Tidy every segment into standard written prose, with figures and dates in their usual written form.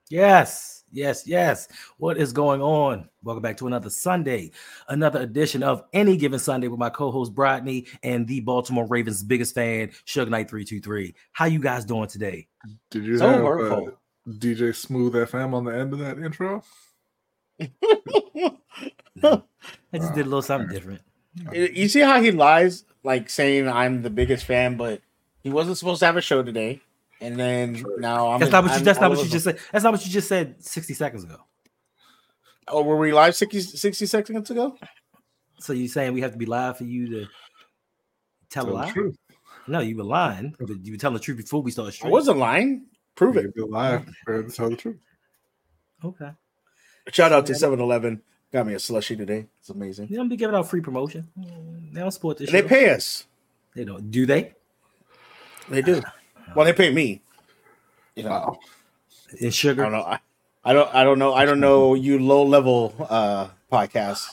Yes, yes, yes. What is going on? Welcome back to another Sunday, another edition of Any Given Sunday with my co-host Brodney and the Baltimore Ravens' biggest fan, Suge Knight 323. How you guys doing today? Did you So have hurtful. DJ Smooth FM on the end of that intro? No, I just did a little something different. You see how he lies, like saying I'm the biggest fan, but he wasn't supposed to have a show today. And then now I'm. That's not what you just said. That's not what you just said 60 seconds ago. Oh, were we live 60 seconds ago? So you saying we have to be live for you to tell a lie? Truth. No, you were lying, but you were telling the truth before we started I streaming. wasn't lying. Prove it. Be live to tell the truth. Okay. Shout out to 7-Eleven. Got me a slushie today. It's amazing. They don't be giving out free promotion. They don't support this. They show. pay us. They don't. Do they? They do. Well, they pay me. You know. Wow. In sugar. I don't know. I don't know. I don't know you low level podcasts.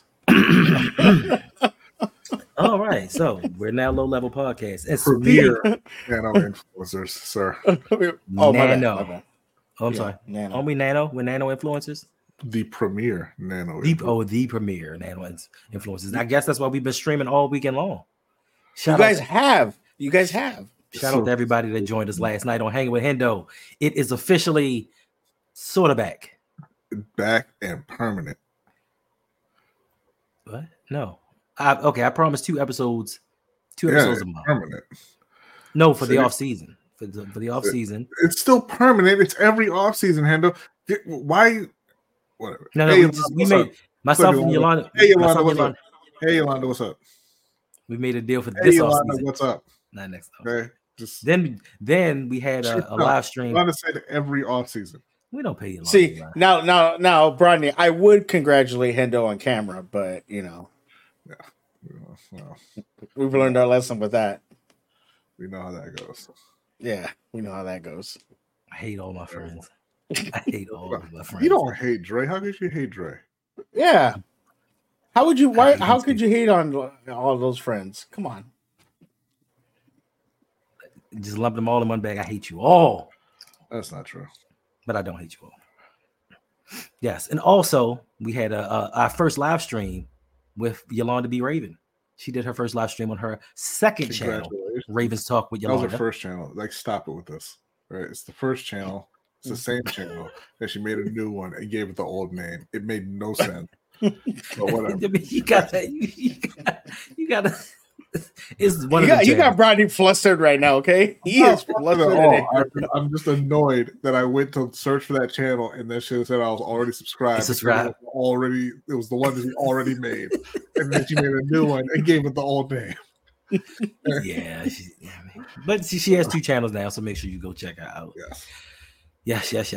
All right, so we're now low level podcast. And Premier nano influencers, sir. Oh, my bad, Nano. my bad. Oh, I'm Yeah, sorry. Nano. Aren't we nano? We're nano influencers. The premier nano. The premier nano influencers. I guess that's why we've been streaming all weekend long. You guys have. Shout out to everybody that joined us last night on Hanging with Hendo. It is officially sort of back. Back and permanent. What? No. I promised 2 episodes. 2 episodes a month. Permanent. No, for the off season. For the off season. It's still permanent. It's every off season, Hendo. Why? Whatever. No, Hey, we made myself and Yolanda. Hey, Yolanda, what's up? Hey, Yolanda, what's up? We made a deal for Hey, this off Yolanda, season. what's up? Not next off. Okay, just Then we had a live stream. Yolanda said every off season. We don't pay Yolanda. See, now, Brodney, I would congratulate Hendo on camera, but you know, Well, we've learned our lesson with that. we know how that goes. Yeah, we know how that goes. I hate all my friends. I hate all of my friends. You don't hate Dre. How could you hate Dre? Yeah. How would you? Why? How could you hate on all those friends? Come on. Just lump them all in one bag. I hate you all. That's not true. But I don't hate you all. Yes, and also we had our first live stream with Yolanda B. Raven. She did her first live stream on her second channel, Ravens Talk with Yolanda. That was her first channel. Like, stop it with this. Right? It's the first channel. It's the same channel. And she made a new one and gave it the old name. It made no sense. But whatever. I mean, you got that. You got to. It's one you got Brodney flustered right now. Okay, he is flustered. I'm just annoyed that I went to search for that channel and that shit said I was already subscribed. It was the one that he already made, and then she made a new one and gave it the old name. Yeah, but she has 2 channels now, so make sure you go check her out. Yes.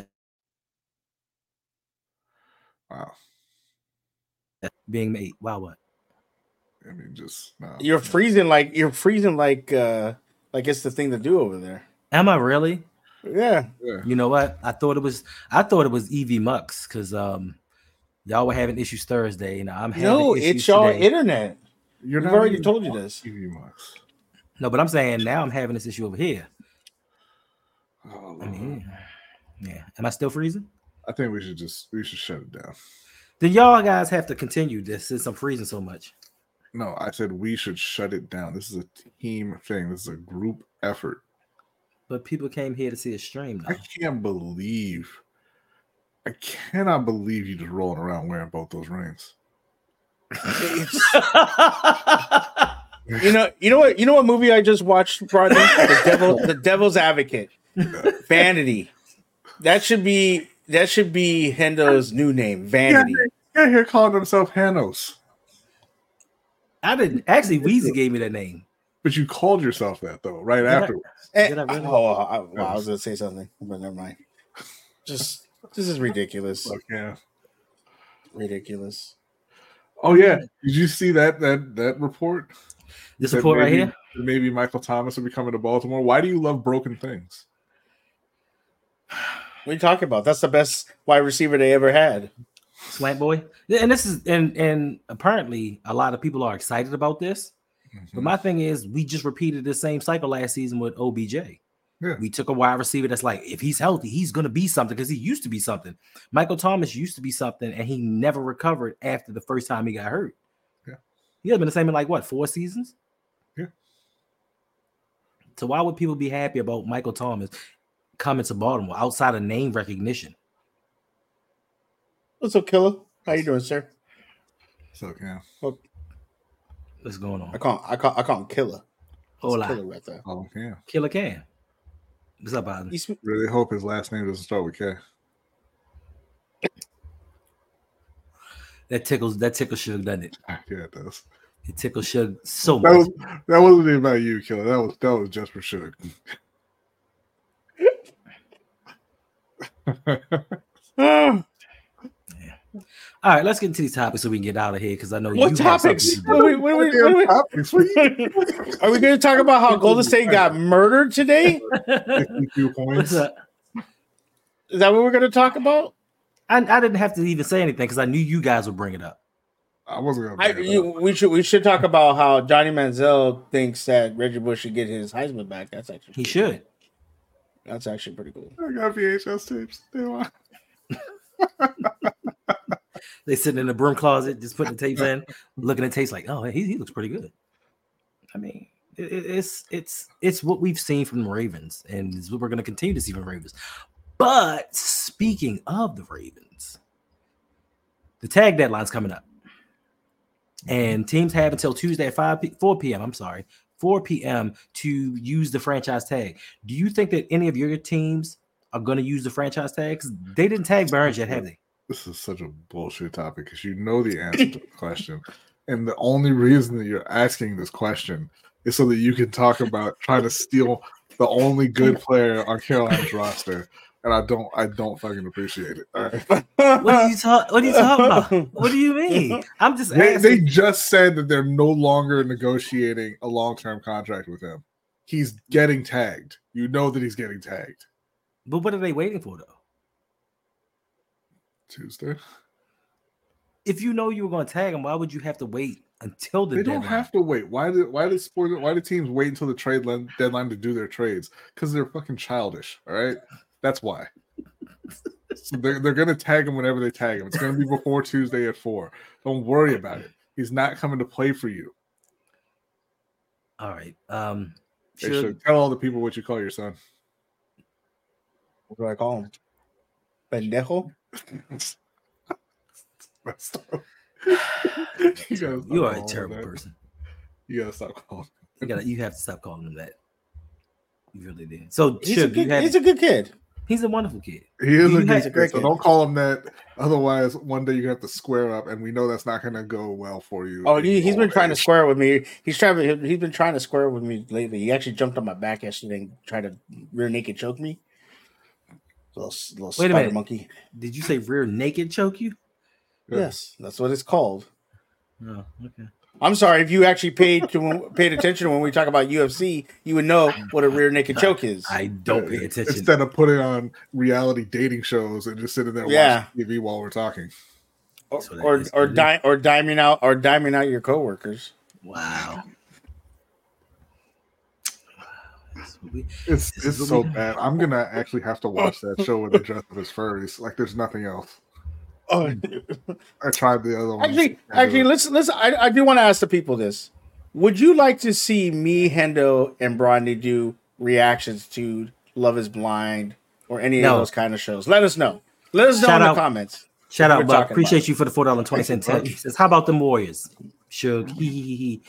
Wow. Being made. Wow, what? I mean, just no. You're freezing like it's the thing to do over there. Am I really? Yeah. You know what? I thought it was EV Mux because y'all were having issues Thursday, and I'm having issues it's y'all today. internet. We've already told you this. No, but I'm saying now I'm having this issue over here. Oh, I mean, yeah. Am I still freezing? I think we should shut it down. Then y'all guys have to continue this since I'm freezing so much. No, I said we should shut it down. This is a team thing. This is a group effort. But people came here to see a stream. Though. I cannot believe you just rolling around wearing both those rings. You know what movie I just watched, Rodney? The Devil's Advocate. Vanity. That should be Hendo's new name. Vanity. Yeah, here calling himself Hanos. I didn't actually. Weezy gave me that name, but you called yourself that though, right afterwards. Did I really? I was gonna say something, but never mind. This is ridiculous. Yeah, ridiculous. Oh yeah, did you see that report? This report right here. Maybe Michael Thomas will be coming to Baltimore. Why do you love broken things? What are you talking about? That's the best wide receiver they ever had. Slant boy. And this is and apparently a lot of people are excited about this. Mm-hmm. But my thing is we just repeated the same cycle last season with OBJ. Yeah. We took a wide receiver that's like, if he's healthy, he's going to be something because he used to be something. Michael Thomas used to be something, and he never recovered after the first time he got hurt. Yeah. He has been the same in like, what, 4 seasons? Yeah. So why would people be happy about Michael Thomas coming to Baltimore outside of name recognition? What's up, Killer? How you doing, sir? What's up, Cam? What's going on? I call him Killer. Hola. Killer right there. Oh, yeah. Killer Cam. What's up, Bobby? Really hope his last name doesn't start with K. That tickles Suge, doesn't it? Yeah, it does. It tickles Suge so much. That wasn't even about you, Killer. That was just for Suge. Yeah. All right, let's get into these topics so we can get out of here because I know what you topics? Have topics. Are we going to talk about how Golden State got murdered today? 52 points. Is that what we're going to talk about? I didn't have to even say anything because I knew you guys would bring it up. I wasn't going to. We should talk about how Johnny Manziel thinks that Reggie Bush should get his Heisman back. That's actually he should. That's actually pretty cool. I got VHS tapes. They sitting in the broom closet, just putting the tapes in, looking at tapes like, oh, he looks pretty good. I mean, it's what we've seen from the Ravens, and it's what we're going to continue to see from the Ravens. But speaking of the Ravens, the tag deadline's coming up, and teams have until Tuesday at 4 p.m. to use the franchise tag. Do you think that any of your teams are going to use the franchise tag? Because they didn't tag Burns yet, have they? This is such a bullshit topic because you know the answer to the question. And the only reason that you're asking this question is so that you can talk about trying to steal the only good player on Carolina's roster. And I don't fucking appreciate it. All right? What are you talking about? What do you mean? I'm just asking. They just said that they're no longer negotiating a long-term contract with him. He's getting tagged. You know that he's getting tagged. But what are they waiting for, though? Tuesday. if you know you were going to tag him, why would you have to wait until the deadline? They don't have to wait. Why do teams wait until the trade deadline to do their trades? Because they're fucking childish. All right, that's why. So they're going to tag him whenever they tag him. It's going to be before Tuesday at 4. Don't worry about it. He's not coming to play for you. All right. Should tell all the people what you call your son. What do I call him? Pendejo? You are a terrible person. You gotta stop calling. You have to stop calling him that. You really did. So he's a good kid. He's a wonderful kid. He is a great kid. So don't call him that. Otherwise, one day you have to square up, and we know that's not going to go well for you. Oh, he's been trying to square with me. He's been trying to square with me lately. He actually jumped on my back yesterday and tried to rear naked choke me. Little Wait a minute, monkey. Did you say rear naked choke you? Yes, that's what it's called. Oh, okay. I'm sorry. If you actually paid attention when we talk about UFC, you would know what a rear naked choke is. I don't pay attention. Instead of putting on reality dating shows and just sitting there watching TV while we're talking, or diming out your coworkers. Wow. It's so bad. I'm gonna actually have to watch that show with the dress of his furries. Like there's nothing else. Oh, I tried the other one. Actually, listen. I do want to ask the people this: would you like to see me, Hendo, and Brodney do reactions to Love Is Blind or any of those kind of shows? Let us know. Let us know in the comments. Shout out, Buck. Appreciate you for the $4.20 tip. He says, "How about them Warriors?" Shug, he.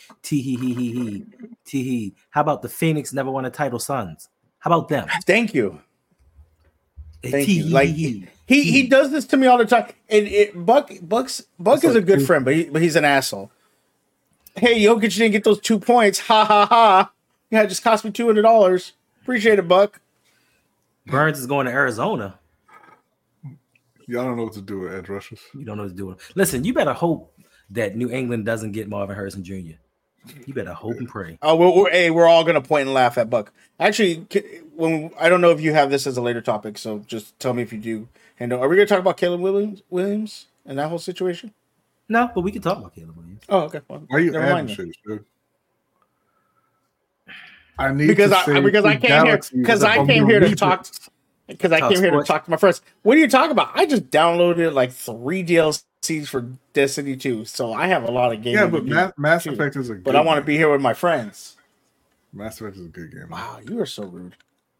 How about the Phoenix never won a title Suns? How about them? Thank you. Thank you. Like he does this to me all the time. And Buck is a good friend, but he's an asshole. Hey, Jokic didn't get those 2 points. Ha ha ha. Yeah, it just cost me $200. Appreciate it, Buck. Burns is going to Arizona. Y'all don't know what to do with edge rushes. You don't know what to do. Listen, you better hope that New England doesn't get Marvin Harrison Jr. You better hope and pray. Oh, we're all gonna point and laugh at Buck. Actually, I don't know if you have this as a later topic, so just tell me if you do. And are we gonna talk about Caleb Williams and that whole situation? No, but we can talk about Caleb Williams. Oh, okay. Well, why are you adding shit, dude? I need because to I say because I the came here Galaxy because is I from came the here to Reapers. talk because I Talk came here to sports. talk to my friends. What are you talking about? I just downloaded like 3 DLCs for Destiny 2, so I have a lot of gaming. Yeah, but to do, Mass too. Effect is a good But I want to game. be here with my friends. Mass Effect is a good game. Wow, you are so rude.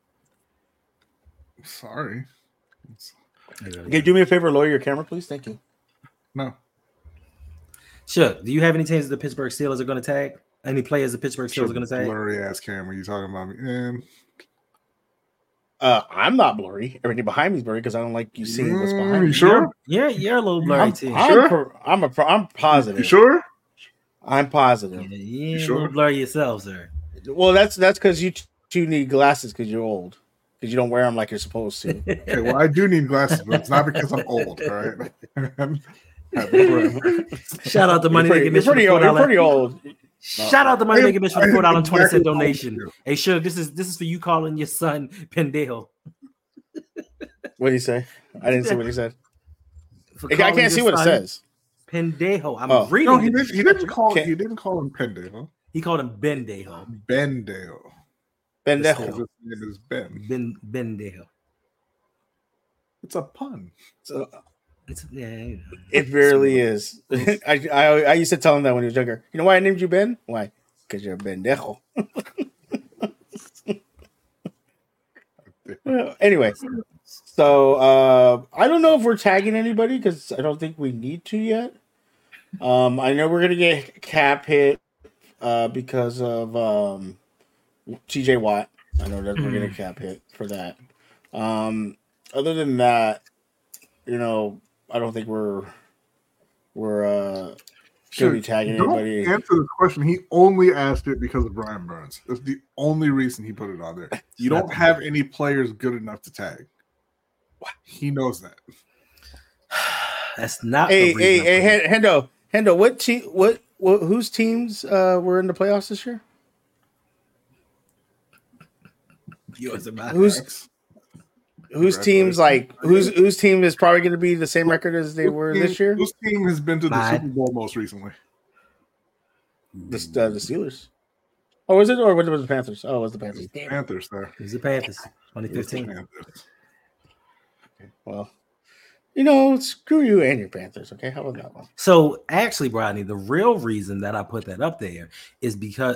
Sorry. Okay, do me a favor, lower your camera, please. Thank you. No. Sure. Do you have any teams the Pittsburgh Steelers are going to tag? Any players the Pittsburgh Steelers are going to tag? Blurry ass camera. You talking about me? I'm not blurry. Everything behind me is blurry because I don't like you seeing what's behind You me. sure? You're a little blurry too. I'm positive. You sure? I'm positive. Yeah, sure? a little blurry yourself, sir. Well, that's because you two need glasses because you're old. Because you don't wear them like you're supposed to. Okay, well, I do need glasses, but it's not because I'm old. All right. Shout out to Money Making You're pretty old. You're pretty old. Shout out to Money Making Mission for the $4.20 exactly donation. Hey, Suge, this is for you calling your son Pendejo. What did he say? I didn't see what he said. For I calling can't see your what it son says. Pendejo. I'm Oh. reading. No, he didn't call Can't- him Pendejo. He called him Bendejo. Bendale. Pendejo. His name is Ben. Bendejo. It's a pun. So, It's, yeah, you know. it really is. I used to tell him that when he was younger. You know why I named you Ben? Why? Because you're a pendejo. Well, anyway, so I don't know if we're tagging anybody because I don't think we need to yet. I know we're gonna get cap hit because of TJ Watt. I know that we're gonna cap hit for that. Other than that, you know, I don't think we're gonna be tagging anybody. Don't answer the question. He only asked it because of Brian Burns. That's the only reason he put it on there. You don't have any players good enough to tag. He knows that. That's not. Hey, the reason I'm putting it. Hendo, what team? What whose teams were in the playoffs this year? Yours and mine. Whose teams like whose team is probably going to be the same record as they were this year? Whose team has been to the Mine. Super Bowl most recently? The Steelers. Oh, was it or was it the Panthers? Oh, it was the Panthers. Damn. Panthers there. It was the Panthers, It was the 2015. Panthers. Well, you know, screw you and your Panthers. Okay, how about that one? So actually, Rodney, the real reason that I put that up there is because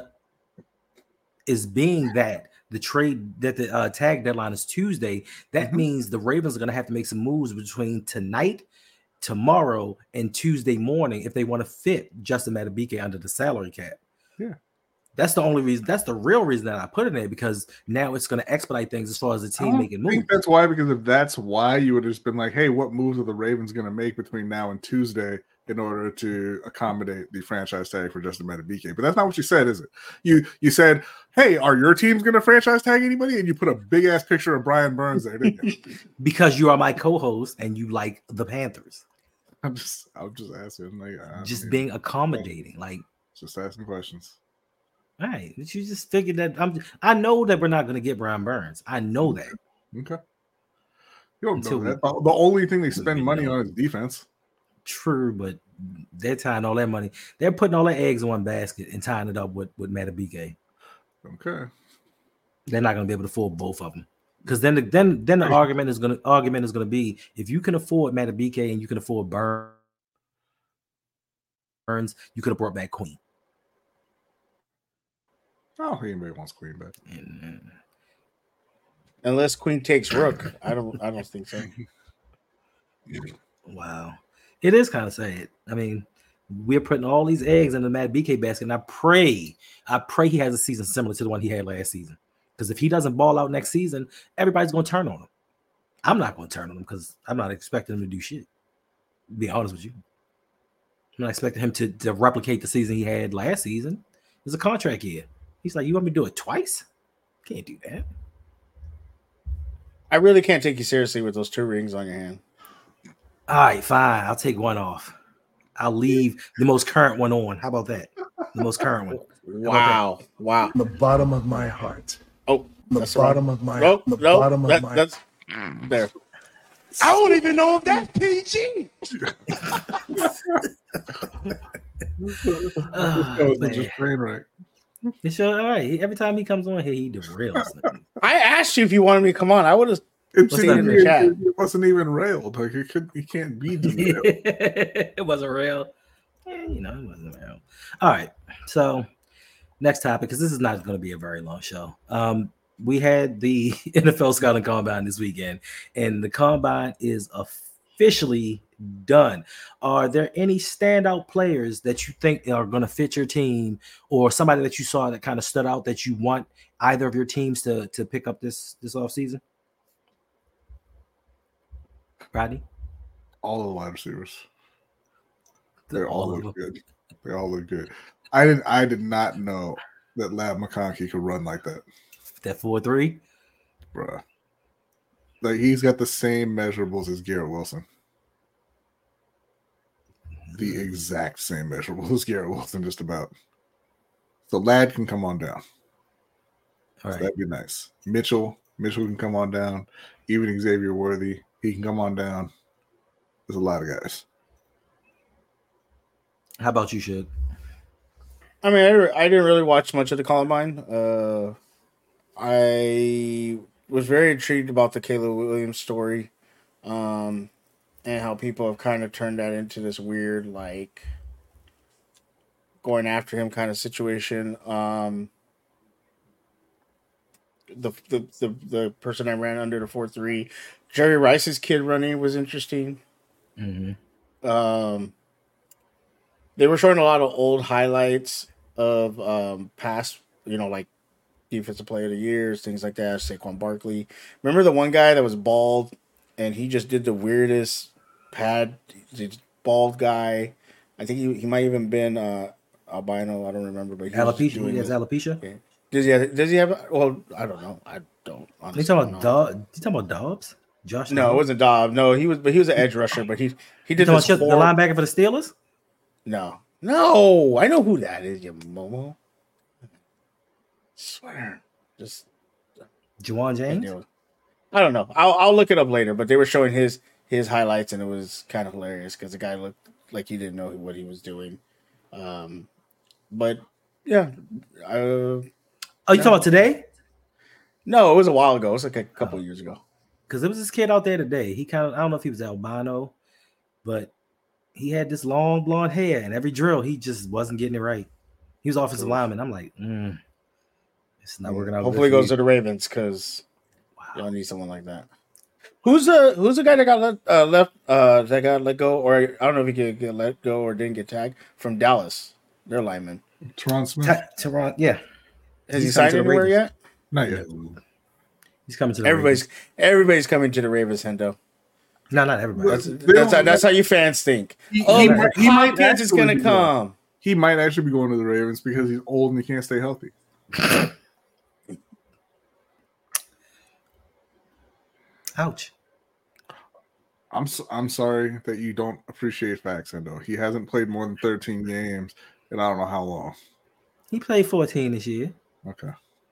that the trade that the tag deadline is Tuesday. That means the Ravens are going to have to make some moves between tonight, tomorrow, and Tuesday morning if they want to fit Justin Madubuike under the salary cap. Yeah. That's the only reason. That's the real reason that I put it in there because now it's going to expedite things as far as the I team don't making think moves. that's why, because if that's why, you would have just been like, hey, what moves are the Ravens going to make between now and Tuesday in order to accommodate the franchise tag for Justin Madubuike? But that's not what you said, is it? You said, hey, are your teams going to franchise tag anybody? And you put a big ass picture of Brian Burns there, didn't you? Because you are my co-host and you like the Panthers. I'm just asking, like, Just being accommodating, like. just asking questions. All right, but you just figured that I know that we're not going to get Brian Burns. I know that. Okay. You don't Until know that. The only thing they spend money on is defense. True, but they're tying all that money. They're putting all their eggs in one basket and tying it up with Madubuike. Okay. They're not going to be able to afford both of them because then the argument is going to be if you can afford Madubuike and you can afford Burns, you could have brought back Queen. I don't think anybody wants Queen back. Unless Queen takes Rook, I don't think so. Wow, it is kind of sad. I mean, we're putting all these eggs in the Madubuike basket, and I pray he has a season similar to the one he had last season. Because if he doesn't ball out next season, everybody's going to turn on him. I'm not going to turn on him because I'm not expecting him to do shit. To be honest with you, I'm not expecting him to replicate the season he had last season. It's a contract year. He's like, you want me to do it twice? Can't do that. I really can't take you seriously with those 2 rings on your hand. All right, fine. I'll take one off. I'll leave the most current one on. How about that? The most current one. Wow. From the bottom of my heart. Oh, From that's the bottom of my No, from the no, bottom of my that's there. I don't even know if that's PG. Oh, That was such a man. train wreck. It's all right. Every time he comes on here, he derails them. I asked you if you wanted me to come on. I would have. It's What's in the chat? it wasn't even railed. Like it can't be derailed. It wasn't real. It wasn't real. All right. So next topic, because this is not going to be a very long show. We had the NFL Scouting Combine this weekend, and the Combine is officially done. Are there any standout players that you think are going to fit your team, or somebody that you saw that kind of stood out that you want either of your teams to pick up this offseason? Rodney? All the wide receivers. They all look good. They all look good. I did not know that Lab McConkey could run like that. That 4.3? Bruh. Like he's got the same measurables as Garrett Wilson. The exact same measurables as Garrett Wilson, just about. So Lad can come on down. All right. So that'd be nice. Mitchell can come on down. Even Xavier Worthy, he can come on down. There's a lot of guys. How about you, Shug? I mean, I didn't really watch much of the Columbine. I was very intrigued about the Caleb Williams story, and how people have kind of turned that into this weird, like, going after him kind of situation. The person I ran under the 4.3, Jerry Rice's kid running was interesting. Mm-hmm. They were showing a lot of old highlights of past, like defensive player of the years, things like that. Saquon Barkley. Remember the one guy that was bald and he just did the weirdest bald guy. I think he might even been albino. I don't remember, but Alopecia. He has alopecia. Okay. Does he have? Well, I don't know. I don't. Honestly, You talking about Dobbs? Josh? No, it wasn't Dobbs. No, he was an edge rusher, but he did You this. talking about the linebacker for the Steelers? No, I know who that is. You Momo. Swear, just Juwan James. I don't know. I'll look it up later. But they were showing his highlights, and it was kind of hilarious because the guy looked like he didn't know what he was doing. But yeah, Oh, you talking about today? No, it was a while ago. It was like a couple of years ago. Because there was this kid out there today. He I don't know if he was albino, but he had this long blonde hair, and every drill he just wasn't getting it right. He was offensive lineman. I'm like, it's not working out. Hopefully, he goes to the Ravens because y'all need someone like that. Who's the guy that got let go, or I don't know if he could get let go or didn't get tagged from Dallas? Their lineman, Teron Smith. Teron, yeah. Has he signed anywhere yet? Not yet. He's coming to the Ravens. Everybody's coming to the Ravens, Hendo. No, not everybody. That's how you fans think. He might is gonna come. He might actually be going to the Ravens because he's old and he can't stay healthy. Ouch. I'm sorry that you don't appreciate facts, Hendo. He hasn't played more than 13 games, and I don't know how long. He played 14 this year. Okay.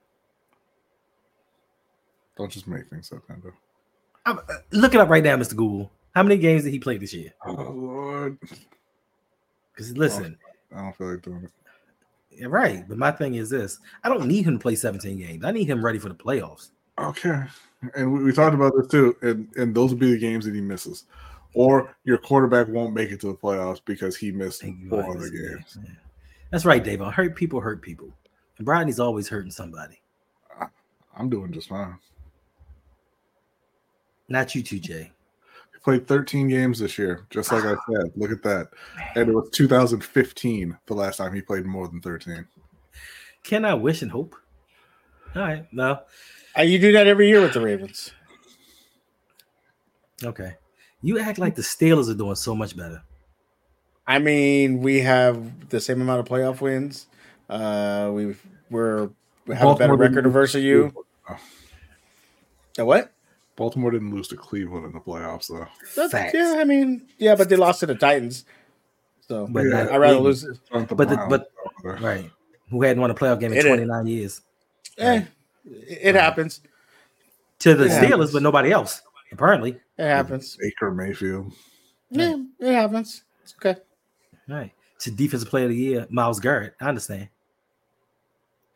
Don't just make things up, Hendo. Look it up right now, Mr. Google. How many games did he play this year? Oh, Lord. Because listen. I don't feel like doing it. Yeah, right. But my thing is this. I don't need him to play 17 games. I need him ready for the playoffs. Okay. And we talked about this too. And those will be the games that he misses. Or your quarterback won't make it to the playoffs because he missed 4 other games. Yeah. That's right, Dave. Hurt people. And Brodney's always hurting somebody. I'm doing just fine. Not you two, Jay. He played 13 games this year, just like I said. Look at that. And it was 2015 the last time he played more than 13. Can I wish and hope? All right. No. You do that every year with the Ravens. Okay. You act like the Steelers are doing so much better. I mean, we have the same amount of playoff wins. We have a better record versus you. The what? Baltimore didn't lose to Cleveland in the playoffs, though. Facts. Yeah, I mean, yeah, but they lost to the Titans. So But I'd rather lose. But right. Who hadn't won a playoff game in 29 years? It happens. To the Steelers, but nobody else, apparently. It happens. Baker Mayfield. Yeah, it happens. It's okay. Right. To defensive player of the year, Myles Garrett. I understand.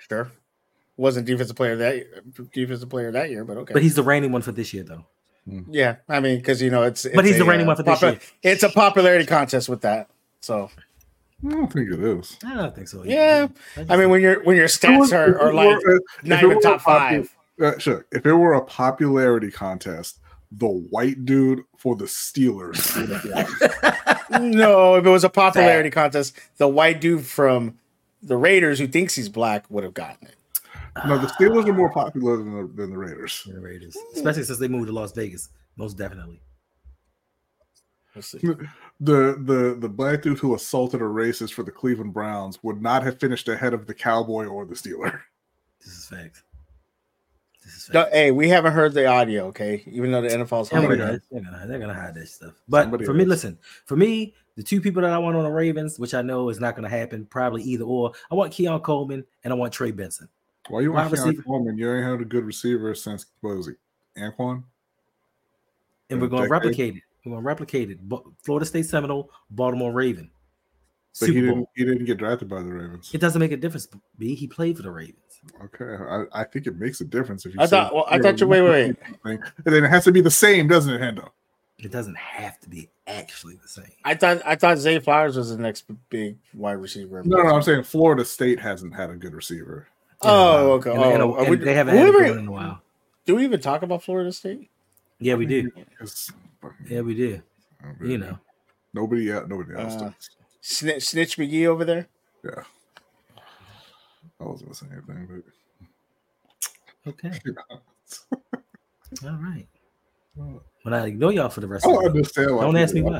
Sure. Wasn't defensive player that year, but okay. But he's the reigning one for this year, though. Yeah, I mean, because it's But he's the reigning one for this year. It's a popularity contest with that. So I don't think it is. I don't think so. yeah, I mean, when your stats are like not even top 5. Sure. If it were a popularity contest, the white dude for the Steelers would have won. No, if it was a popularity contest, the white dude from the Raiders who thinks he's black would have gotten it. No, the Steelers are more popular than the Raiders. The Raiders, especially since they moved to Las Vegas, most definitely. Let's see. The black dude who assaulted a racist for the Cleveland Browns would not have finished ahead of the Cowboy or the Steeler. This is fact. Hey, we haven't heard the audio, okay? Even though the NFL's hiding it. They're gonna hide that stuff. But for me, the two people that I want on the Ravens, which I know is not gonna happen, probably either or. I want Keon Coleman and I want Trey Benson. Why you want Keon Coleman? You ain't had a good receiver since, what was it, Anquan? And we're gonna replicate it. We're gonna replicate it. Florida State Seminole, Baltimore Raven. But he didn't get drafted by the Ravens. It doesn't make a difference. B. He played for the Ravens. Okay, I think it makes a difference if you. I thought you wait. And then it has to be the same, doesn't it, Hendo? It doesn't have to be actually the same. I thought Zay Flowers was the next big wide receiver. No, I'm saying Florida State hasn't had a good receiver. Oh, okay. And they haven't had a good one in a while. Do we even talk about Florida State? Yeah, we do. Yeah, we do. You know, nobody else does. Snitch McGee over there. Yeah. I wasn't gonna say anything, but okay. All right. When I ignore y'all for the rest of the understand. Don't ask me why.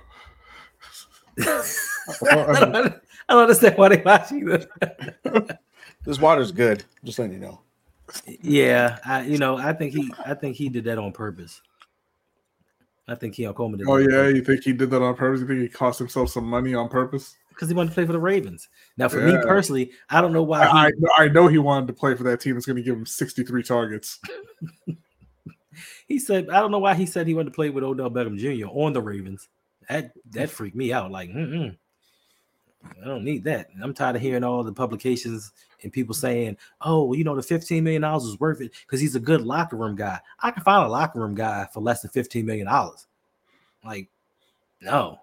I don't understand why they watch either. This water's good. Just letting you know. Yeah, I think he did that on purpose. I think Keon Coleman did. Oh yeah, you think he did that on purpose? You think he cost himself some money on purpose? Because he wanted to play for the Ravens. Now, for me personally, I don't know why. I know he wanted to play for that team that's going to give him 63 targets. He said, I don't know why he said he wanted to play with Odell Beckham Jr. on the Ravens. That freaked me out. Like, I don't need that. I'm tired of hearing all the publications and people saying, oh, well, the $15 million is worth it because he's a good locker room guy. I can find a locker room guy for less than $15 million. Like, no.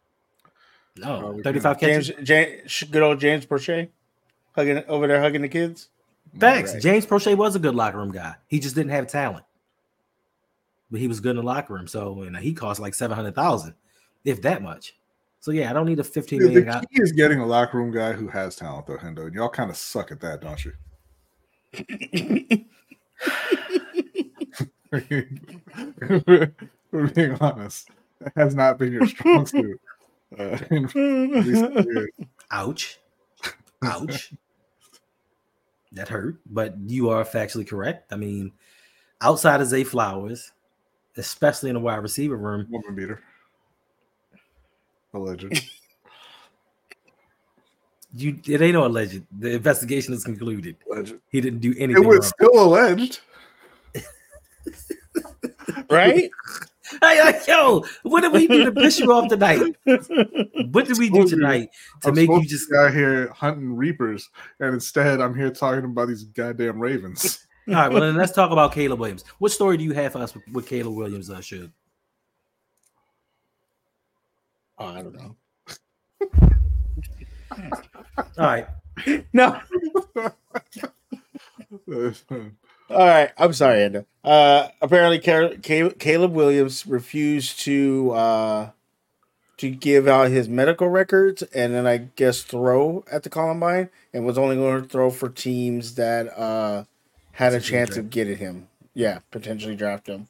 35 catches. Good old James Prochet hugging the kids. Facts. Right. James Prochet was a good locker room guy. He just didn't have talent. But he was good in the locker room. So, he cost like $700,000, if that much. So yeah, I don't need a $15 million guy. The key is getting a locker room guy who has talent, though, Hendo. And y'all kind of suck at that, don't you? We're being honest. That has not been your strong suit. Ouch. That hurt, but you are factually correct. I mean, outside of Zay Flowers, especially in the wide receiver room, woman beater. Alleged. It ain't no alleged. The investigation is concluded. Alleged. He didn't do anything. It was wrong. still alleged. Right? Yo, what did we do to piss you off tonight? What did we do tonight to make you just out here hunting reapers, and instead I'm here talking about these goddamn Ravens? All right, well then let's talk about Caleb Williams. What story do you have for us with Caleb Williams? Should? Oh, I don't know. All right. No. All right. I'm sorry, Endo. Apparently, Caleb Williams refused to give out his medical records and then I guess throw at the Combine and was only going to throw for teams that had a chance of getting him. Yeah, potentially draft him.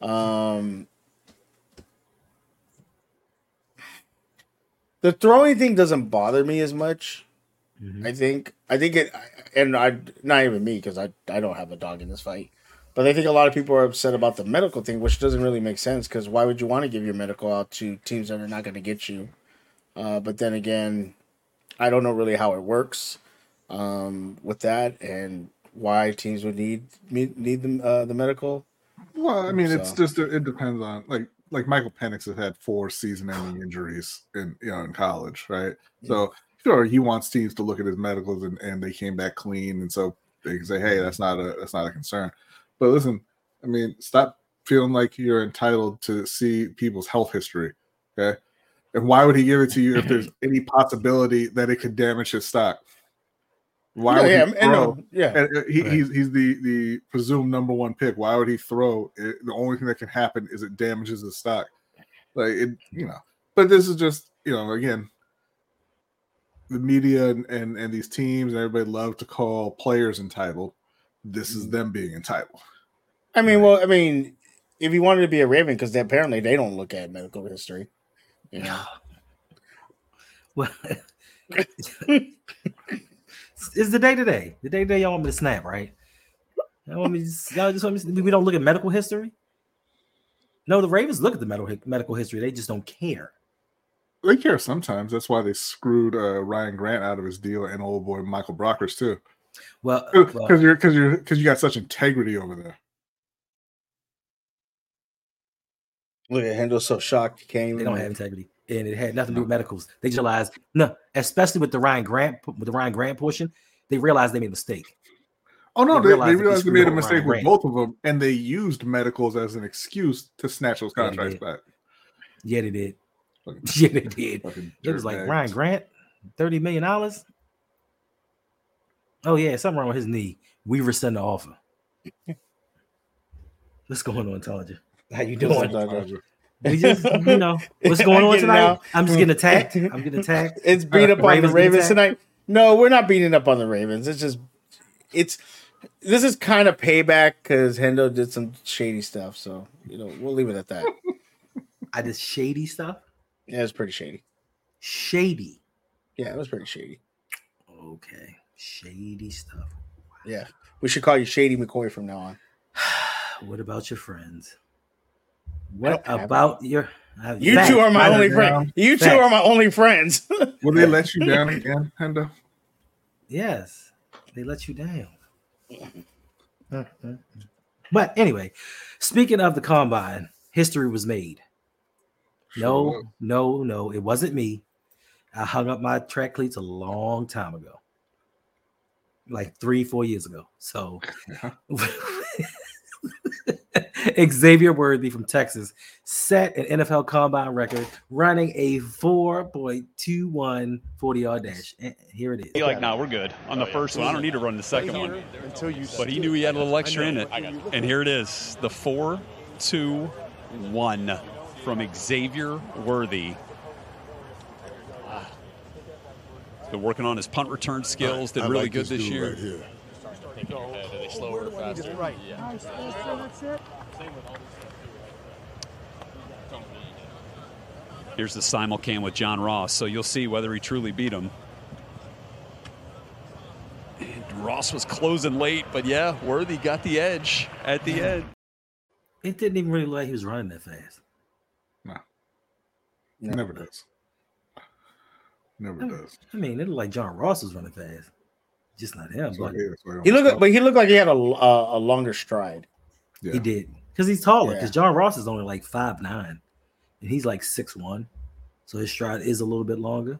The throwing thing doesn't bother me as much. Mm-hmm. I think it, and not even me because I don't have a dog in this fight, but I think a lot of people are upset about the medical thing, which doesn't really make sense because why would you want to give your medical out to teams that are not going to get you? But then again, I don't know really how it works with that and why teams would need the medical. Well, I mean, it's just it depends on like Michael Penix has had 4 season-ending injuries in college, right? Yeah. So if Sure, he wants teams to look at his medicals and they came back clean, and so they can say, "Hey, that's not a concern." But listen, I mean, stop feeling like you're entitled to see people's health history, okay? And why would he give it to you if there's any possibility that it could damage his stock? Why would he throw? He's the presumed number one pick. Why would he throw? The only thing that can happen is it damages his stock. Like it, But this is just, again, the media and these teams and everybody love to call players entitled. This is them being entitled. I mean, if he wanted to be a Raven, because apparently they don't look at medical history. Well, it's the day today. The day today, y'all want me to snap, right? Y'all just want me we don't look at medical history? No, the Ravens look at the medical history. They just don't care. They care sometimes. That's why they screwed Ryan Grant out of his deal and old boy Michael Brockers too. Well, because you got such integrity over there. Look at Hendo, so shocked. They don't have integrity, and it had nothing to do with medicals. They just realized, especially with the Ryan Grant portion, they realized they made a mistake. Oh no, they realized they made a mistake with both of them, and they used medicals as an excuse to snatch those contracts back. Yeah, they did. Yeah, they did. It was like Ryan Grant, $30 million. Oh yeah, something wrong with his knee. We rescind the offer. What's going on, Tanja? How you doing? We just, what's going on tonight? I'm just getting attacked. It's beat up on the Ravens tonight. No, we're not beating up on the Ravens. This is kind of payback because Hendo did some shady stuff. So we'll leave it at that. I did shady stuff. Yeah, it was pretty shady. Shady. Yeah, it was pretty shady. Okay, shady stuff. Wow. Yeah, we should call you Shady McCoy from now on. What about your friends? What about your? You two are my only friends. You two are my only friends. Will they let you down again, Hendo? Yes, they let you down. But anyway, speaking of the combine, history was made. No, it wasn't me. I hung up my track cleats a long time ago, like 3-4 years ago. So Xavier Worthy from Texas set an NFL combine record running a 4.21 40-yard dash. And here it is. Be like, we're good on the first one. I don't need to run the second one. But he knew he had a little extra in it. And here it is, the 4.21 from Xavier Worthy. Been working on his punt return skills. Did really good this year. Right here. Are they slower or faster? Right. Yeah. Here's the simulcam with John Ross, so you'll see whether he truly beat him. And Ross was closing late, but yeah, Worthy got the edge at the end. It didn't even really look like he was running that fast. No. Never does. Never does. I mean, it looked like John Ross was running fast. Just not him. But he looked like he had a longer stride. Yeah. He did. Because he's taller. Because John Ross is only like 5'9", and he's like 6'1", so his stride is a little bit longer.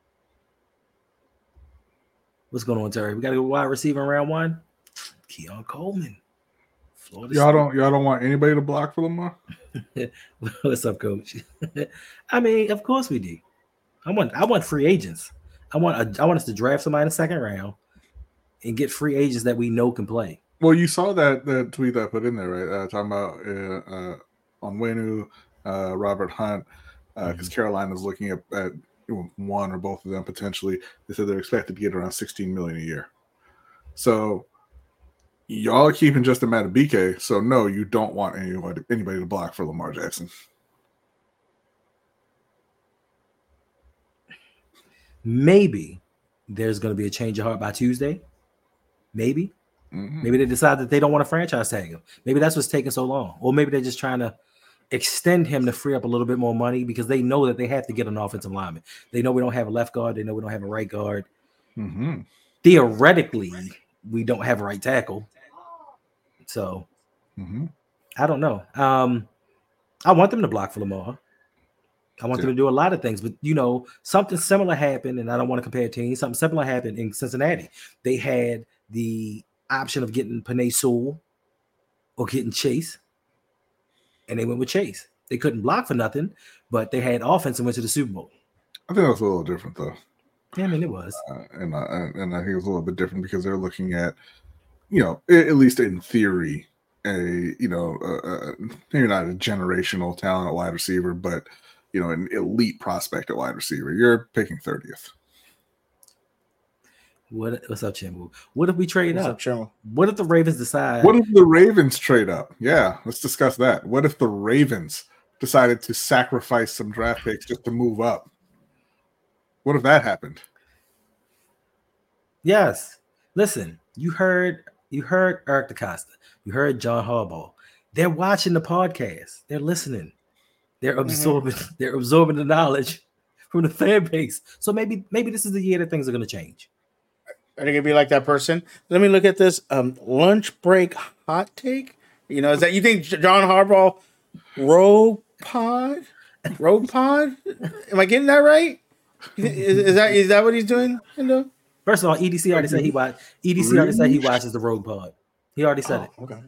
What's going on, Terry? We got to go wide receiver in round one. Keon Coleman. Y'all don't want anybody to block for Lamar? What's up, Coach? I mean, of course we do. I want free agents. I want us to draft somebody in the second round and get free agents that we know can play. Well, you saw that tweet that I put in there, right? Talking about Onwenu, Robert Hunt, because Carolina's looking at one or both of them potentially. They said they're expected to get around $16 million a year. So y'all are keeping Justin Madubuike. So no, you don't want anybody to block for Lamar Jackson. Maybe there's going to be a change of heart by Tuesday. Maybe. Mm-hmm. Maybe they decide that they don't want to franchise tag him. Maybe that's what's taking so long. Or maybe they're just trying to extend him to free up a little bit more money because they know that they have to get an offensive lineman. They know we don't have a left guard. They know we don't have a right guard. Mm-hmm. Theoretically, we don't have a right tackle. So, I don't know. I want them to block for Lamar. I want them to do a lot of things, but something similar happened, and I don't want to compare teams. Something similar happened in Cincinnati. They had the option of getting Penei Sewell or getting Chase, and they went with Chase. They couldn't block for nothing, but they had offense and went to the Super Bowl. I think that's a little different, though. Yeah, I mean, it was. And I think it was a little bit different because they're looking at, at least in theory, maybe not a generational talent at wide receiver, but, an elite prospect at wide receiver. You're picking 30th. What's up, Chimbo? What if we trade What's up? up, Chimbo? What if the Ravens decide? What if the Ravens trade up? Yeah, let's discuss that. What if the Ravens decided to sacrifice some draft picks just to move up? What if that happened? Yes. Listen, you heard Eric DeCosta. You heard John Harbaugh. They're watching the podcast. They're listening. They're absorbing. They're absorbing the knowledge from the fan base. So maybe this is the year that things are going to change. Are they gonna be like that person? Let me look at this lunch break hot take. Is that you think John Harbaugh Rogue Pod? Am I getting that right? Is that what he's doing? First of all, EDC already said he watched. EDC already said he watches the Rogue Pod. He already said it. Okay.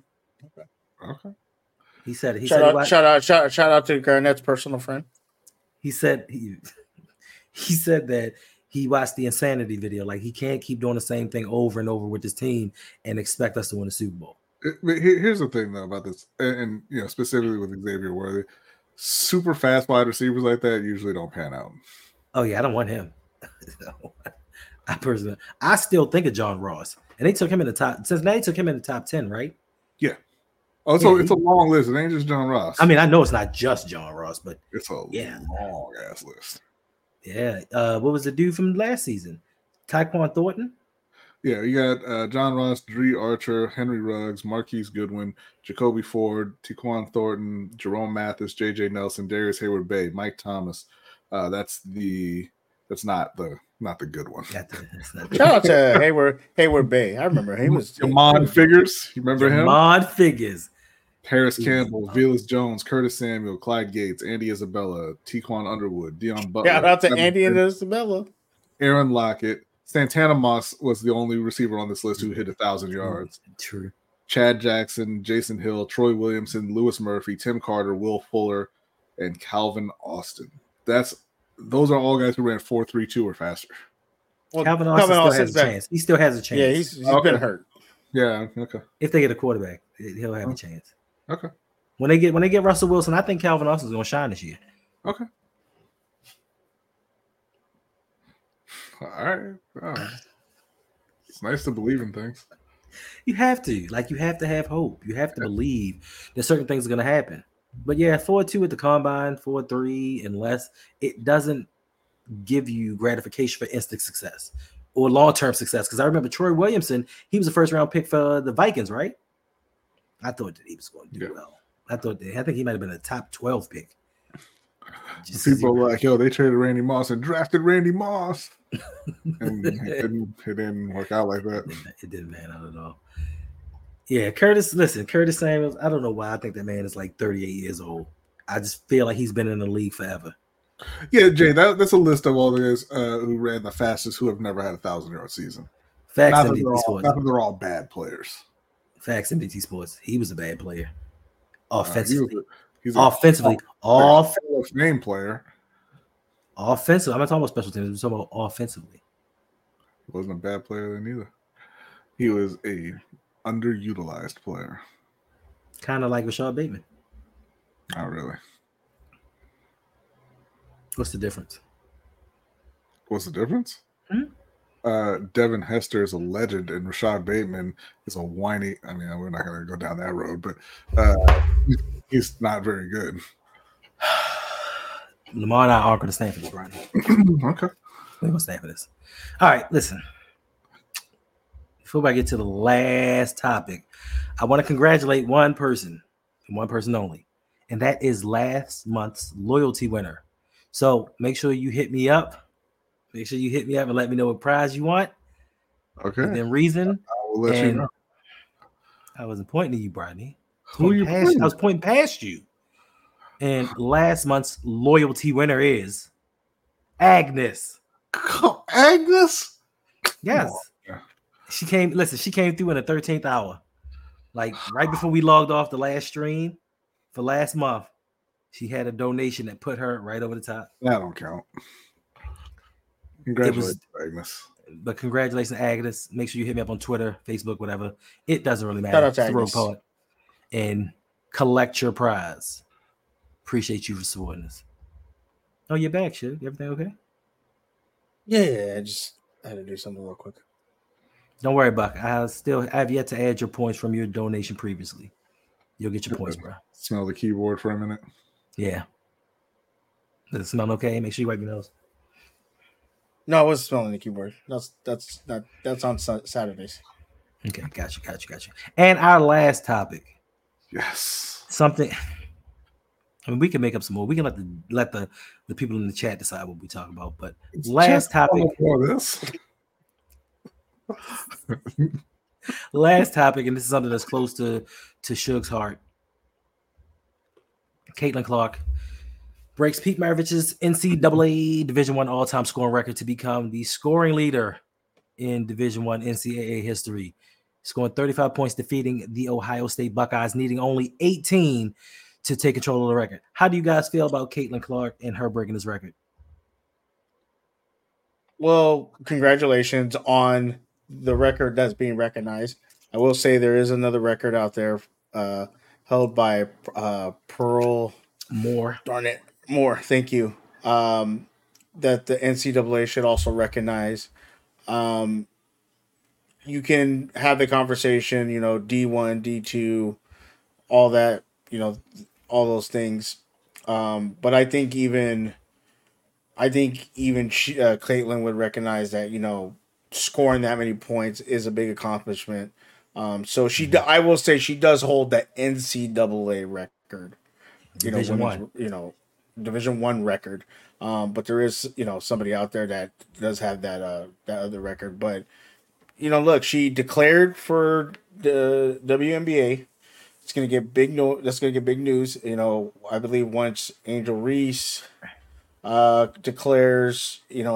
He said it. Shout out to Garnett's personal friend. He said he said that he watched the Insanity video. Like, he can't keep doing the same thing over and over with his team and expect us to win a Super Bowl. Here's the thing, though, about this, and specifically with Xavier Worthy, super fast wide receivers like that usually don't pan out. Oh yeah, I don't want him. I still think of John Ross, and they took him in the top. Cincinnati took him in the top 10, right? Yeah. Oh, so it's a long list. It ain't just John Ross. I mean, I know it's not just John Ross, but it's a long ass list. Yeah. What was the dude from last season? Tyquan Thornton? Yeah, you got John Ross, Dree Archer, Henry Ruggs, Marquise Goodwin, Jacoby Ford, Tyquan Thornton, Jerome Mathis, J.J. Nelson, Darius Hayward-Bay, Mike Thomas. That's not the good one. Shout out to Hayward-Bay. I remember he was Jamon Figures. You remember him? Jamon Figures. Harris Campbell, Velus Jones, Curtis Samuel, Clyde Gates, Andy Isabella, Tequan Underwood, Dion Butler. Shout out to Andy and Isabella. Aaron Lockett. Santana Moss was the only receiver on this list who hit 1,000 yards. True. Chad Jackson, Jason Hill, Troy Williamson, Lewis Murphy, Tim Carter, Will Fuller, and Calvin Austin. Those are all guys who ran 4.32 or faster. Well, Calvin Austin still has a chance. He still has a chance. Yeah, he's been hurt. Yeah, okay. If they get a quarterback, he'll have a chance. Okay. When they get Russell Wilson, I think Calvin Austin's going to shine this year. Okay. All right. Oh. It's nice to believe in things. You have to. You have to have hope. You have to believe that certain things are going to happen. But yeah, 4.2 at the combine, 4.3 and less, it doesn't give you gratification for instant success or long-term success. Because I remember Troy Williamson, he was a first-round pick for the Vikings, right? I thought that he was going to do well. I think he might have been a top 12 pick. People were like, yo, they traded Randy Moss and drafted Randy Moss. And it didn't work out like that. It didn't pan out at all. Yeah, Curtis Samuels, I don't know why I think that man is like 38 years old. I just feel like he's been in the league forever. Yeah, Jay, that's a list of all the guys who ran the fastest who have never had a 1,000-yard season. Facts not MDT Sports. Not that they're all bad players. Facts MDT Sports. He was a bad player. Offensively. He's offensively. Name player. Offensive. I'm not talking about special teams. I'm talking about offensively. He wasn't a bad player then either. He was a underutilized player. Kind of like Rashad Bateman. Not really. What's the difference? Devin Hester is a legend, and Rashad Bateman is a whiny. I mean, we're not going to go down that road, but he's not very good. Lamar and I aren't going to stand for this, Brian. Okay. We're going to stand for this. All right, listen. Before I get to the last topic, I want to congratulate one person, and one person only, and that is last month's loyalty winner. So make sure you hit me up. Make sure you hit me up and let me know what prize you want. Okay. And then reason. I will let you know. I wasn't pointing to you, Brodney. Who you I was pointing past you. And last month's loyalty winner is Agnes. Agnes? Yes. She came through in the 13th hour. Like right before we logged off the last stream for last month, she had a donation that put her right over the top. That don't count. Congratulations, Agnes. But congratulations, Agnes. Make sure you hit me up on Twitter, Facebook, whatever. It doesn't really matter. Shout out to It's the Rogue Agnes. Poet. And collect your prize. Appreciate you for supporting us. Oh, you're back, shit. Everything okay? Yeah, I just had to do something real quick. Don't worry, Buck. I have yet to add your points from your donation previously. You'll get your points, bro. Smell the keyboard for a minute. Yeah. Does it smell okay? Make sure you wipe your nose. No, I wasn't smelling the keyboard. That's on Saturdays. Okay, got you. And our last topic. Yes. Something. I mean, we can make up some more. We can let the people in the chat decide what we talk about. But last topic. Last topic, and this is something that's close to Suge's heart. Caitlin Clark breaks Pete Maravich's NCAA Division I all-time scoring record to become the scoring leader in Division I NCAA history, scoring 35 points, defeating the Ohio State Buckeyes, needing only 18 to take control of the record. How do you guys feel about Caitlin Clark and her breaking this record? Well, congratulations on the record that's being recognized. I will say there is another record out there held by Pearl Moore. Darn it, Moore. Thank you. That the NCAA should also recognize. You can have the conversation, D1, D2, all that, all those things. But I think even Caitlin would recognize that, scoring that many points is a big accomplishment. So I will say she does hold the NCAA record, Division I. Division I record. But there is, somebody out there that does have that other record. But, look, she declared for the WNBA. It's going to get big. That's going to get big news. I believe once Angel Reese declares,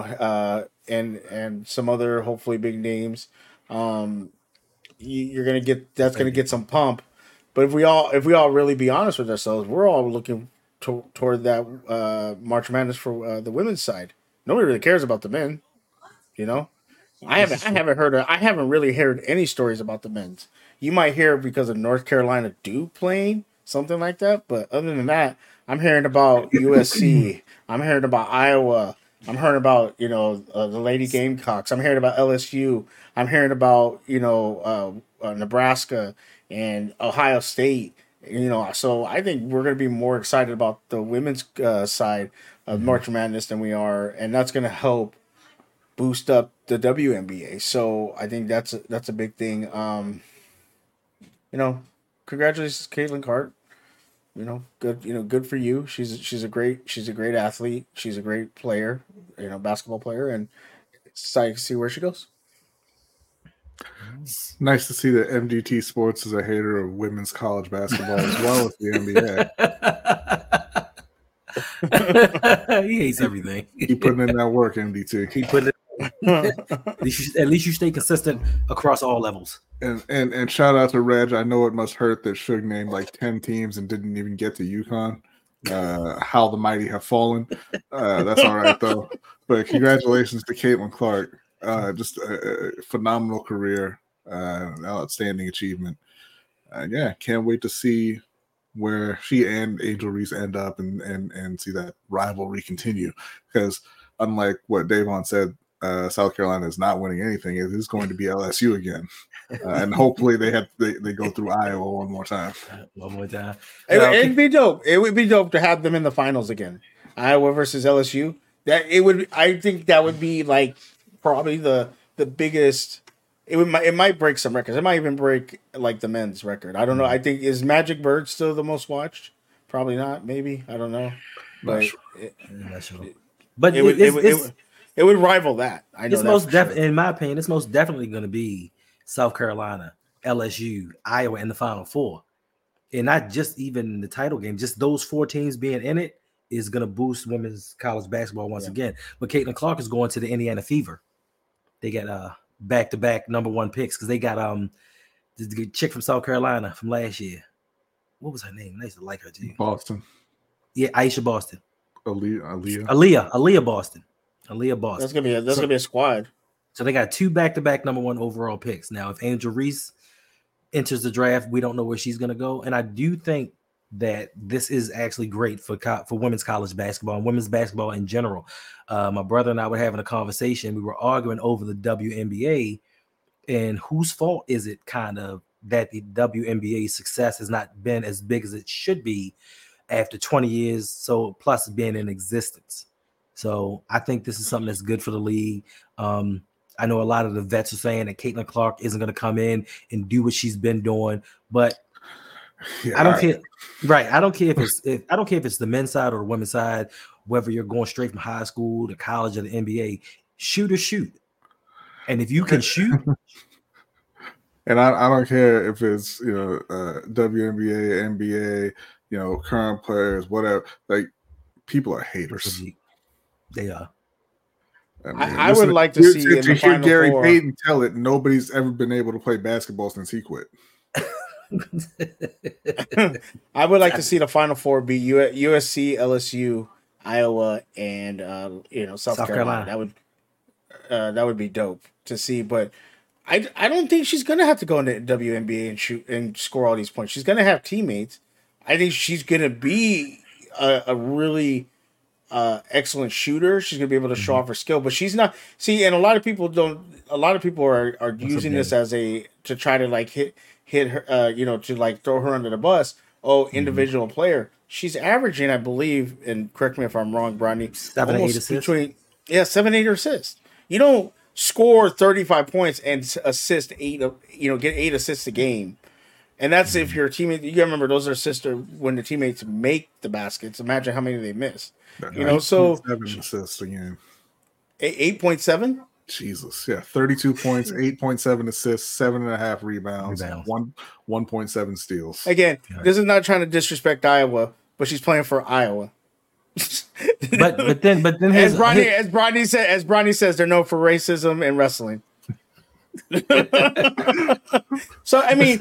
and some other hopefully big names, you're going to get that's going to get some pump. But if we all really be honest with ourselves, we're all looking toward that March Madness for the women's side. Nobody really cares about the men, I haven't really heard any stories about the men's. You might hear because of North Carolina Duke playing, something like that. But other than that, I'm hearing about USC. I'm hearing about Iowa. I'm hearing about, the Lady Gamecocks. I'm hearing about LSU. I'm hearing about, Nebraska and Ohio State. So I think we're going to be more excited about the women's side of March Madness than we are. And that's going to help boost up the WNBA. So I think that's a big thing. Congratulations, Caitlin Clark. Good for you. She's a great athlete. She's a great player, basketball player, and it's exciting to see where she goes. It's nice to see that MDT Sports is a hater of women's college basketball as well as the NBA. He hates everything. Keep putting in that work, MDT. Keep putting it. At least you stay consistent across all levels. And shout out to Reg. I know it must hurt that Suge named like 10 teams and didn't even get to UConn. How the mighty have fallen. That's all right though. But congratulations to Caitlin Clark. Just a phenomenal career, outstanding achievement. Can't wait to see where she and Angel Reese end up and see that rivalry continue. Because unlike what Davon said, South Carolina is not winning anything. It is going to be LSU again, and hopefully they go through Iowa one more time. One more time. It'd be dope. It would be dope to have them in the finals again. Iowa versus LSU. I think that would be like probably the biggest. It might break some records. It might even break like the men's record. I don't know. I think is Magic Bird still the most watched? Probably not. Maybe I don't know. But Not sure. It would rival that. I know it's most in my opinion, it's most definitely going to be South Carolina, LSU, Iowa in the Final Four. and not just even the title game, just those 4 teams being in it is going to boost women's college basketball once again. But Caitlin Clark is going to the Indiana Fever. They got back-to-back number 1 picks because they got the chick from South Carolina from last year. What was her name? I used to like her too. Boston. Yeah, Aisha Boston. Aaliyah Boston. Aaliyah Boston. That's gonna be a squad. So they got 2 back-to-back number 1 overall picks. Now, if Angel Reese enters the draft, we don't know where she's gonna go. And I do think that this is actually great for women's college basketball and women's basketball in general. My brother and I were having a conversation. We were arguing over the WNBA and whose fault is it kind of that the WNBA success has not been as big as it should be after 20 years, so plus being in existence. So I think this is something that's good for the league. I know a lot of the vets are saying that Caitlin Clark isn't going to come in and do what she's been doing, but I don't care. Right. I don't care if it's the men's side or the women's side, whether you're going straight from high school to college or the NBA, shoot or shoot. And if you can shoot, and I don't care if it's WNBA, NBA, current players, whatever. Like, people are haters. They are. I would like to see in the Final Gary Four. Payton tell it. Nobody's ever been able to play basketball since he quit. I would like to see the Final Four be USC, LSU, Iowa, and South Carolina. That would be dope to see. But I don't think she's gonna have to go into WNBA and shoot and score all these points. She's gonna have teammates. I think she's gonna be a really excellent shooter. She's gonna be able to show off her skill, but she's not. See, and a lot of people don't. A lot of people are using this as to try to like hit her, to like throw her under the bus. Oh, individual player. She's averaging, I believe, and correct me if I'm wrong, Bronny. 7 8 assists. 7-8 assists. You don't score 35 points and assist 8. Get 8 assists a game. And that's if your teammate. You gotta remember those are assists when the teammates make the baskets. Imagine how many they miss. So 7 assists a game. 8.7. Jesus, yeah, 32 points, 8.7 assists, 7.5 rebounds. 1.7 steals. Again, this is not trying to disrespect Iowa, but she's playing for Iowa. but then as Bronny says, they're known for racism and wrestling. So I mean,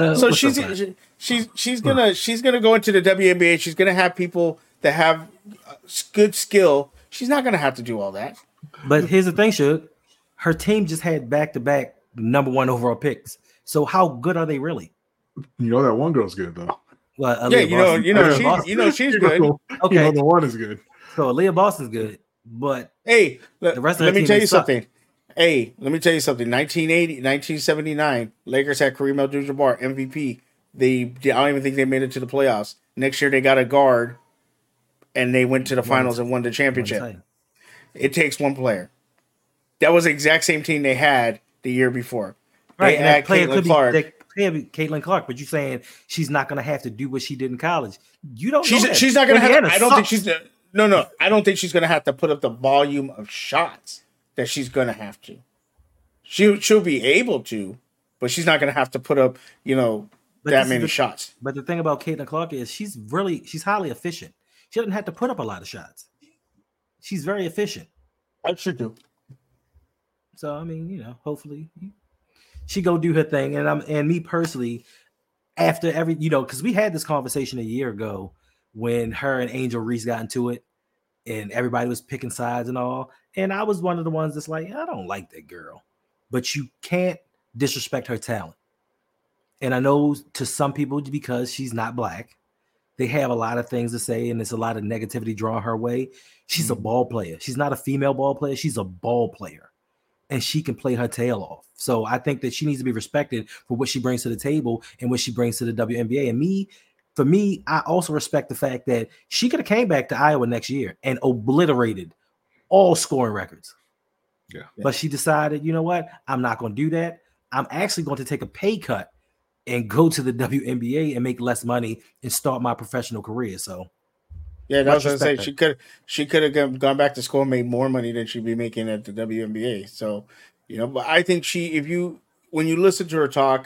she's gonna go into the WNBA. She's gonna have people that have good skill. She's not gonna have to do all that. But here's the thing, Shug. Her team just had back-to-back number 1 overall picks. So how good are they really? That one girl's good though. Well, she's good. Okay, the one is good. So Aaliyah Boston's good, but hey, the rest of let the me tell you suck. something. Hey, let me tell you something. 1979, Lakers had Kareem Abdul-Jabbar, MVP. I don't even think they made it to the playoffs. Next year, they got a guard, and they went to the finals and won the championship. It takes one player. That was the exact same team they had the year before. Right, and that player could be Caitlin Clark, but you're saying she's not going to have to do what she did in college. You don't. She's not going to have. I don't think she's. No. I don't think she's going to have to put up the volume of shots that she's going to have to. She'll be able to, but she's not going to have to put up, that many shots. But the thing about Caitlin Clark is she's highly efficient. She doesn't have to put up a lot of shots. She's very efficient. I should do. So I mean, hopefully she go do her thing. And me personally, after every, because we had this conversation a year ago when her and Angel Reese got into it, and everybody was picking sides and all. And I was one of the ones that's like, I don't like that girl, but you can't disrespect her talent. And I know to some people, because she's not black, they have a lot of things to say, and there's a lot of negativity drawn her way. She's a ball player. She's not a female ball player. She's a ball player, and she can play her tail off. So I think that she needs to be respected for what she brings to the table and what she brings to the WNBA. And for me, I also respect the fact that she could have came back to Iowa next year and obliterated all scoring records. Yeah. But she decided, you know what? I'm not going to do that. I'm actually going to take a pay cut and go to the WNBA and make less money and start my professional career. So, yeah, that was what I say. She could have gone back to school and made more money than she'd be making at the WNBA. So, but I think when you listen to her talk,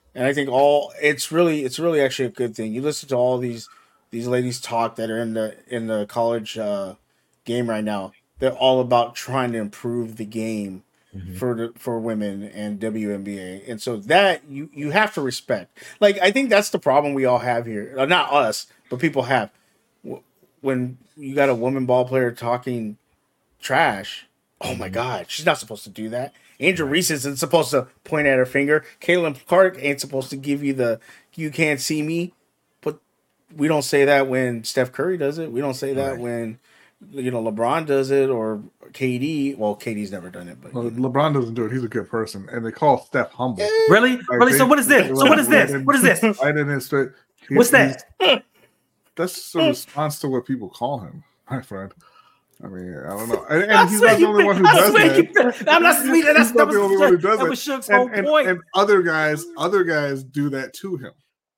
And I think it's really actually a good thing. You listen to all these ladies talk that are in the college game right now. They're all about trying to improve the game for women and WNBA, and so that you have to respect. Like, I think that's the problem we all have here. Not us, but people have. When you got a woman ball player talking trash, oh my God, she's not supposed to do that. Angel Reese isn't supposed to point at her finger. Caitlin Clark ain't supposed to give you the "you can't see me." But we don't say that when Steph Curry does it. We don't say that when LeBron does it, or KD. Well, KD's never done it, but LeBron doesn't do it. He's a good person, and they call Steph humble. Really? Really? So what is this? So what is this? What is this? Right in his face. What's that? That's a response to what people call him, my friend. I mean, I don't know. And he's not the only one who does that. I'm not sweet. He's not the only one who does that it. was Suge's whole point. And other guys do that to him.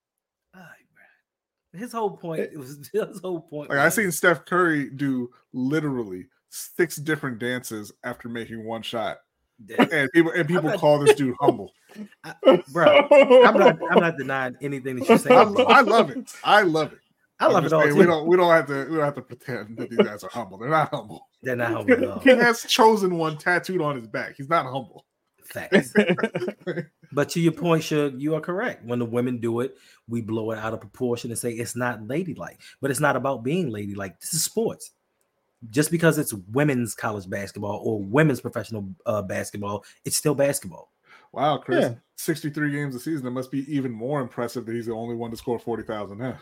His whole point. It was his whole point. Like, I seen Steph Curry do literally 6 different dances after making one shot, and people call this dude humble. Bro, I'm not denying anything that you're saying. I love it. I love it. I love it all too. We don't have to pretend that these guys are humble. They're not humble. They're not humble at all. He has chosen one tattooed on his back. He's not humble. Facts. But to your point, Suge, you are correct. When the women do it, we blow it out of proportion and say it's not ladylike. But it's not about being ladylike. This is sports. Just because it's women's college basketball or women's professional basketball, it's still basketball. Wow, Chris, 63 games a season. It must be even more impressive that he's the only one to score 40,000 now.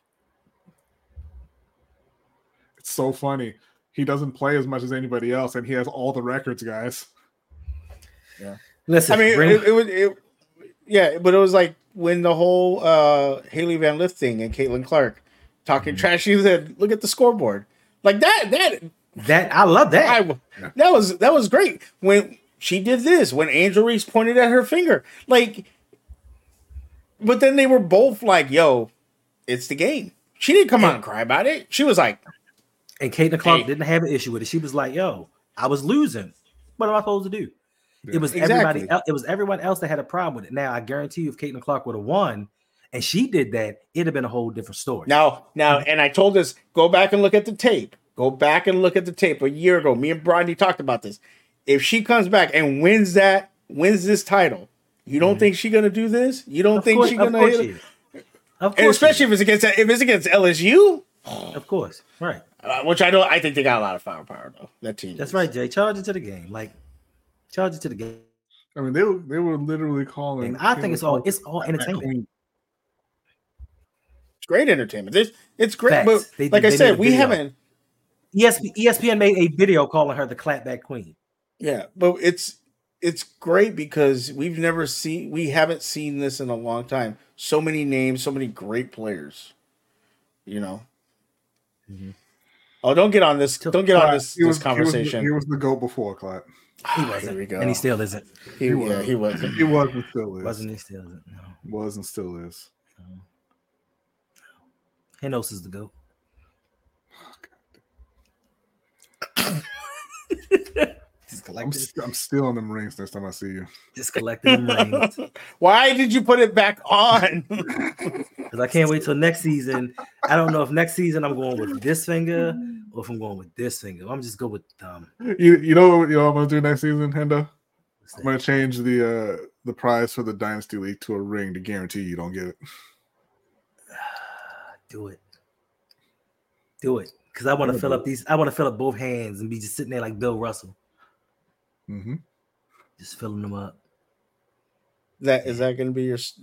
It's so funny. He doesn't play as much as anybody else, and he has all the records, guys. Yeah. Listen, I mean, but it was like when the whole Haley Van Lith thing and Caitlin Clark talking trash. She said, "Look at the scoreboard." Like that I love that. That was great when she did this. When Angel Reese pointed at her finger, like, but then they were both like, "Yo, it's the game." She didn't come out and cry about it. She was like, and Caitlin Clark didn't have an issue with it. She was like, "Yo, I was losing. What am I supposed to do?" It was everybody else. It was everyone else that had a problem with it. Now, I guarantee you, if Caitlin Clark would have won and she did that, it'd have been a whole different story. Now, and I told this, go back and look at the tape. Go back and look at the tape. A year ago, me and Rodney talked about this. If she comes back and wins this title, you don't think she's gonna do this? You don't think she's gonna hit it? Of course, and especially if it's against LSU. Of course, right. Which I think they got a lot of firepower though. That team. That's right, Jay. Charge it to the game. Charge it to the game. I mean, they were literally calling. I think it's all entertainment. It's great entertainment. It's great, Facts. but like I said, we haven't. ESPN made a video calling her the clapback queen. Yeah, but it's great because we haven't seen this in a long time. So many names, so many great players. You know. Mm-hmm. Oh, don't get on this. Don't get on this conversation. He was the GOAT before, Clyde. He wasn't. Here we go. And he still isn't. He wasn't. He was and still is. Wasn't he still isn't? No. Was and still is. Henos is the GOAT. I'm stealing them rings next time I see you. Just collecting them rings. Why did you put it back on? Because I can't wait till next season. I don't know if next season I'm going with this finger or if I'm going with this finger. I'm just go with You know what I'm gonna do next season, Hendo? I'm gonna change the prize for the Dynasty League to a ring to guarantee you don't get it. Do it. Because I want to fill up these. I want to fill up both hands and be just sitting there like Bill Russell. Mm-hmm. Just filling them up. Is that going to be your? Is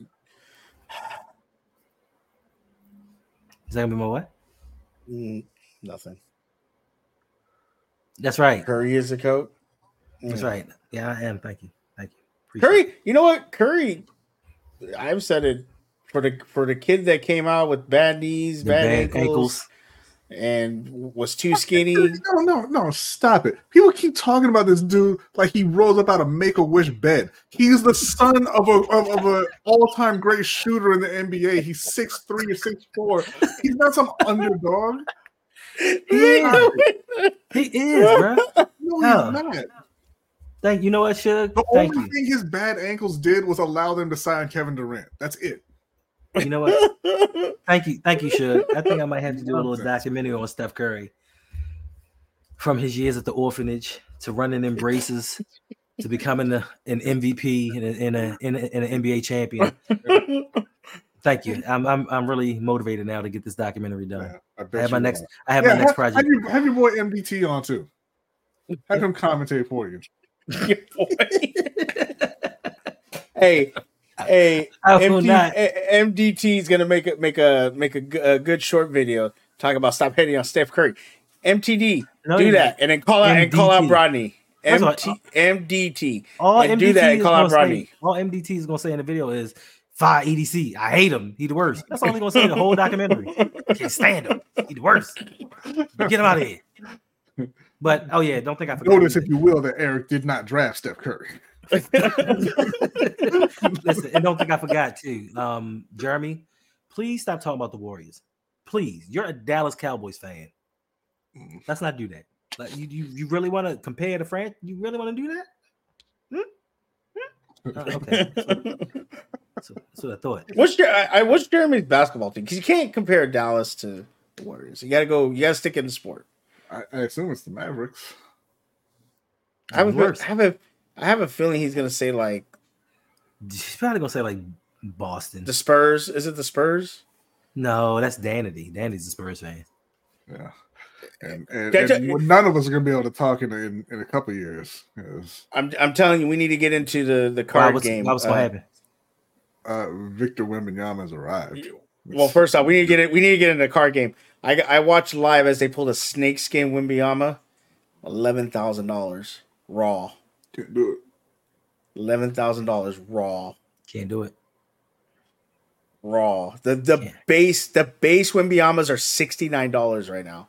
that going to be my what? Nothing. That's right. Curry is the coach. That's right. Yeah, I am. Thank you. Appreciate Curry. it. You know what, Curry? I've said it for the kid that came out with bad knees, bad ankles. And was too skinny. No, stop it. People keep talking about this dude like he rose up out of Make-A-Wish bed. He's the son of a all-time great shooter in the NBA. He's 6'3" or 6'4". He's not some underdog. He is, bro. No, he's not. You know what, Shug? The Thank only you. thing his bad ankles did was allow them to sign Kevin Durant. That's it. You know what? Thank you, Shug. I think I might have to do a little documentary on Steph Curry. From his years at the orphanage to running embraces to becoming an MVP and an NBA champion. Thank you. I'm really motivated now to get this documentary done. Yeah, I have my next project. Have your boy MDT on too. Have him commentate for you. Hey, not. MDT is gonna make a good short video talking about stop hating on Steph Curry. MTD, do that, and then call out Brodney. MDT, All and MDT do that and call out Brodney. All MDT is gonna say in the video is fire EDC. I hate him. He the worst. That's all he's gonna say in the whole documentary. I can't stand him. He the worst. Get him out of here. But don't think I forgot. Notice, if you will, that Eric did not draft Steph Curry. Listen, and don't think I forgot too. Jeremy, please stop talking about the Warriors. Please, you're a Dallas Cowboys fan. Let's not do that. Like, you really want to compare the franchise? You really want to do that? Okay. That's what I thought. What's Jeremy's basketball team? Because you can't compare Dallas to the Warriors. You gotta stick in the sport. I assume it's the Mavericks. I have a feeling he's gonna say like he's probably gonna say like Boston. The Spurs. Is it the Spurs? No, that's Danity. Danity's a Spurs fan. Yeah. And none of us are gonna be able to talk in a couple of years. I'm telling you, we need to get into the card game. What's gonna happen? Victor Wembanyama has arrived. Well, first off, we need to get into the card game. I watched live as they pulled a snakeskin Wembanyama, $11,000 raw. Can't do it. $11,000 raw. Can't do it. Raw. The base Wembayamas are $69 right now.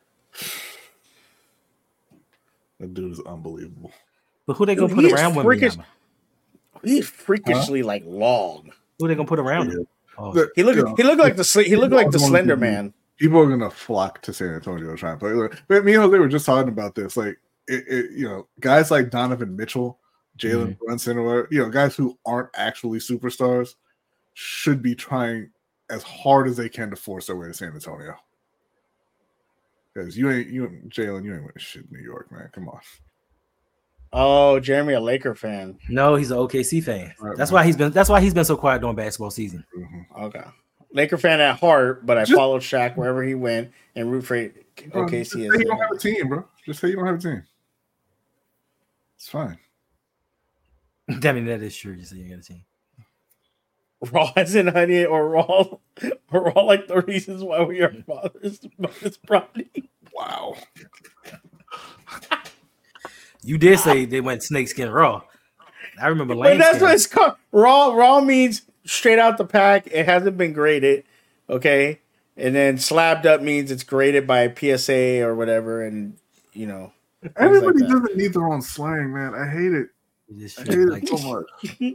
That dude is unbelievable. But who they gonna put around Wembanyama? He's freakishly like long. Who they gonna put around him? Oh. He looked like the Slender Man. People are gonna flock to San Antonio to try and play. But they were just talking about this. Like guys like Donovan Mitchell, Jalen Brunson, or guys who aren't actually superstars should be trying as hard as they can to force their way to San Antonio. Because Jalen, you ain't winning shit in New York, man. Come on. Oh, Jeremy, a Laker fan. No, he's an OKC fan. Right, that's why he's been so quiet during basketball season. Mm-hmm. Okay. Laker fan at heart, but I followed Shaq wherever he went and root for OKC. Just say you don't have a team, bro. Just say you don't have a team. It's fine. I mean, that is true. Just say you got a team. Raw as in honey, or raw like the reasons why we are fathers of this property. Wow. You did say they went snakeskin raw. I remember But that's what it's called. Raw means straight out the pack. It hasn't been graded. Okay. And then slabbed up means it's graded by PSA or whatever. And, everybody doesn't need their own slang, man. I hate it. I hate it so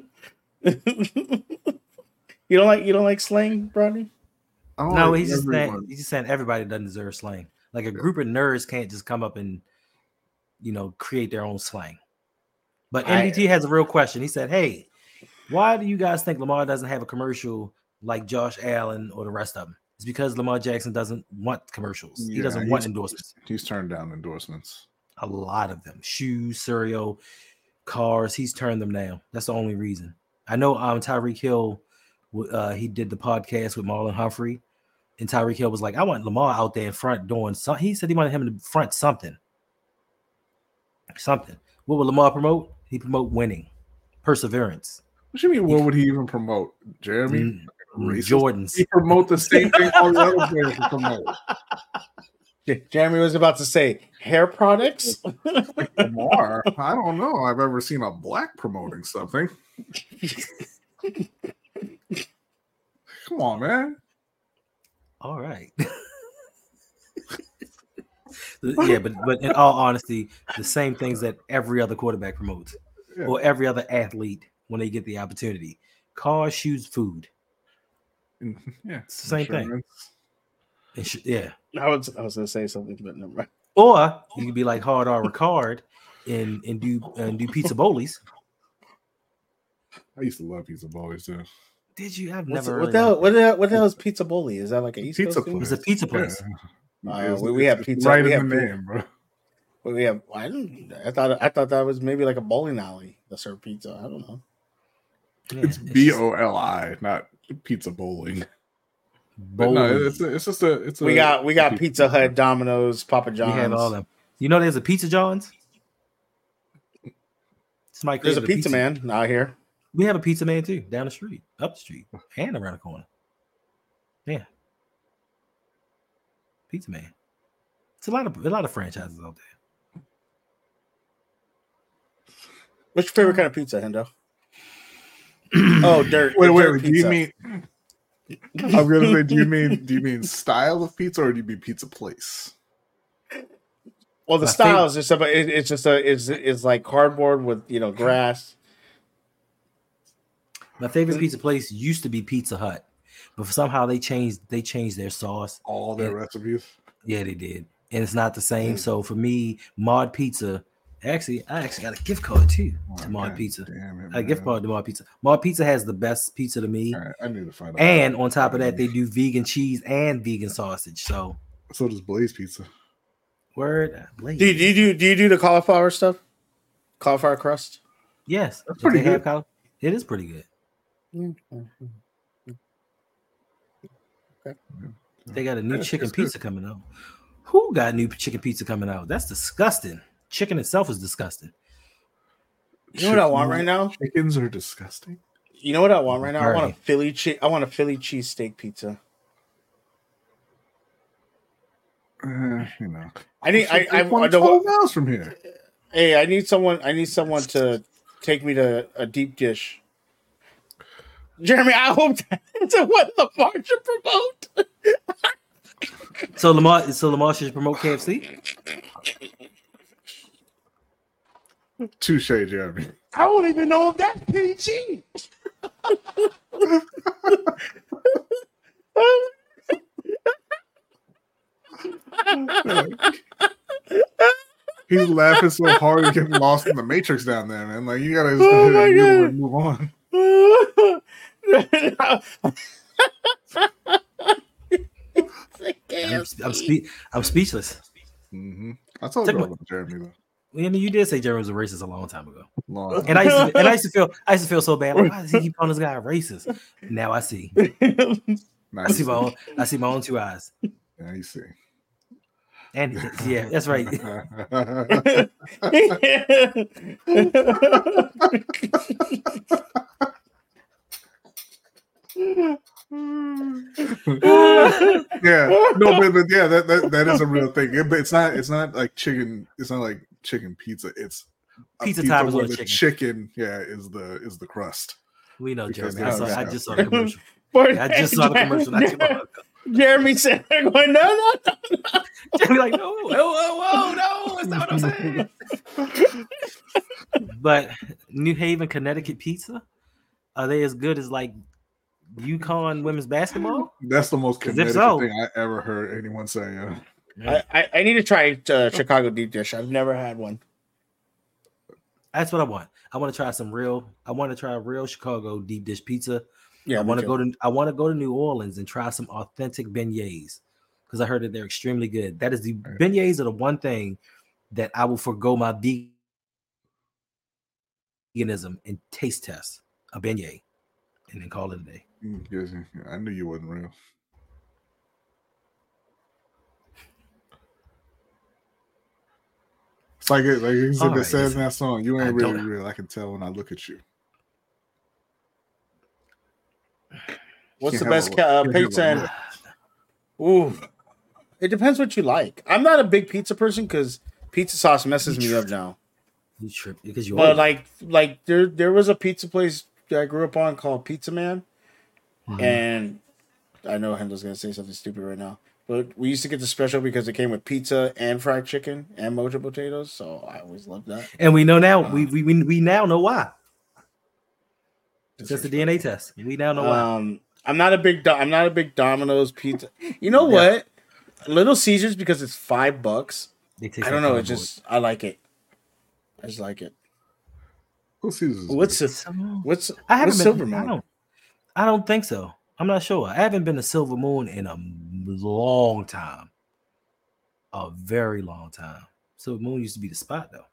much. You don't like slang, Brodney? No, he's just saying everybody doesn't deserve slang. Like a group of nerds can't just come up and create their own slang. But MDT has a real question. He said, "Hey, why do you guys think Lamar doesn't have a commercial like Josh Allen or the rest of them?" It's because Lamar Jackson doesn't want commercials. He doesn't want endorsements. He's turned down endorsements. A lot of them. Shoes, cereal, cars. He's turned them down. That's the only reason. I know Tyreek Hill, he did the podcast with Marlon Humphrey, and Tyreek Hill was like, I want Lamar out there in front doing something. He said he wanted him in front something. What would Lamar promote? He promote winning, perseverance. What do you mean? What would he even promote? Jeremy? Jordans. He promote the same thing all the other players promote. Jeremy was about to say hair products. Like Lamar, I don't know. I've ever seen a black promoting something. Come on, man. All right. Yeah, but in all honesty, the same things that every other quarterback promotes, or every other athlete when they get the opportunity: cars, shoes, food. Yeah, it's the same thing. Yeah, I was gonna say something, but never mind. Or you could be like Hard R Ricard and do pizza bowlies. I used to love pizza bowls too. Did you? I've What never. the hell is Pizza Bowly? Is that like a East Pizza Coast thing? It's a pizza place. Yeah. We have pizza. Right we in have the pi- name, bro. We have. I thought that was maybe like a bowling alley that served pizza. I don't know. Yeah, It's BOLI, not pizza bowling. But no, it's just a. It's We got Pizza Hut, Domino's, Papa John's. We have all them. You know, there's a Pizza John's. Somebody There's a created pizza man out here. We have a pizza man too, down the street, up the street, and around the corner. Yeah, pizza man. It's a lot of franchises out there. What's your favorite kind of pizza, Hendo? Oh, dirt. Wait. Dirt Do you pizza. mean? I'm gonna say, do you mean style of pizza or do you mean pizza place? Well, the My style is just it's like cardboard with grass. My favorite pizza place used to be Pizza Hut, but somehow they changed their sauce. All their recipes. Yeah, they did, and it's not the same. So for me, Mod Pizza. I actually got a gift card too to Mod Pizza. Damn it, A gift card to Mod Pizza. Mod Pizza has the best pizza to me. All right, I need to find out. And on top of that, they do vegan cheese and vegan sausage. So does Blaze Pizza. word. Blaze. Do you do the cauliflower stuff? Cauliflower crust? Yes, That's pretty if they good. have it is pretty good. They got a new chicken it's good. pizza coming out. Who got new chicken pizza coming out? That's disgusting. Chicken itself is disgusting. You know what I want right now? Chickens are disgusting. You know what I want right now? I want Alright. I want a Philly cheesesteak pizza. I need I 12 miles from here. Hey, I need someone to take me to a deep dish. Jeremy, I hope that's what Lamar should promote. So Lamar should promote KFC. Touche, Jeremy. I don't even know if that's PG. He's laughing so hard he's getting lost in the Matrix down there, man. Like you gotta just move on. I'm speechless. Mm-hmm. I told you about Jeremy though. And you did say Jeremy was a racist a long time ago. Long. And I used to feel so bad. Like, why does he keep calling this guy a racist? Now I see. Now I see my own two eyes. Yeah, you see. And yeah, that's right. Yeah, no, but yeah, that is a real thing. But it's not like chicken. It's not like chicken pizza. It's a Pizza time is where on the chicken. chicken. Yeah, is the crust. We know, Because Jeremy. I that's just saw the commercial. I I just saw the commercial not too long ago. Jeremy said, "Going no." Jeremy like, no, that's not what I'm saying. But New Haven, Connecticut pizza, are they as good as like UConn women's basketball? That's the most 'Cause if Connecticut so- thing I ever heard anyone say. Yeah. I need to try Chicago deep dish. I've never had one. That's what I want. I want to try real Chicago deep dish pizza. Yeah, I want to go to New Orleans and try some authentic beignets because I heard that they're extremely good. That is the beignets are the one thing that I will forgo my veganism and taste test a beignet and then call it a day. Yes, I knew you wasn't real. It's like it All right, says in that song, "You ain't I really don't- real. I can tell when I look at you." What's Can't the have best can't have pizza? And ooh, it depends what you like. I'm not a big pizza person because pizza sauce messes me up now. You trip because you. But like there was a pizza place that I grew up on called Pizza Man, and I know Hendel's gonna say something stupid right now, but we used to get the special because it came with pizza and fried chicken and mojo potatoes. So I always loved that. and we know now we now know why. Since the DNA test, we now know why. I'm not a big Domino's pizza. You know what? Little Caesars because it's $5. They taste I don't like know. cardboard. I like it. I just like it. Little Caesars. What's I haven't been. Silver Moon? I don't think so. I'm not sure. I haven't been to Silver Moon in a long time. A very long time. Silver Moon used to be the spot though.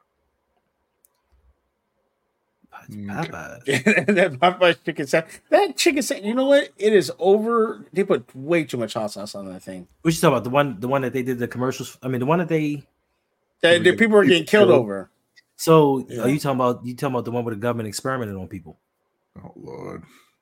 Popeyes. That Popeyes chicken sandwich. That chicken sandwich. You know what? It is over. They put way too much hot sauce on that thing. What you talking about? The one that they did the commercials. I mean, the one that the people were getting killed over. So are you talking about the one where the government experimented on people? Oh Lord.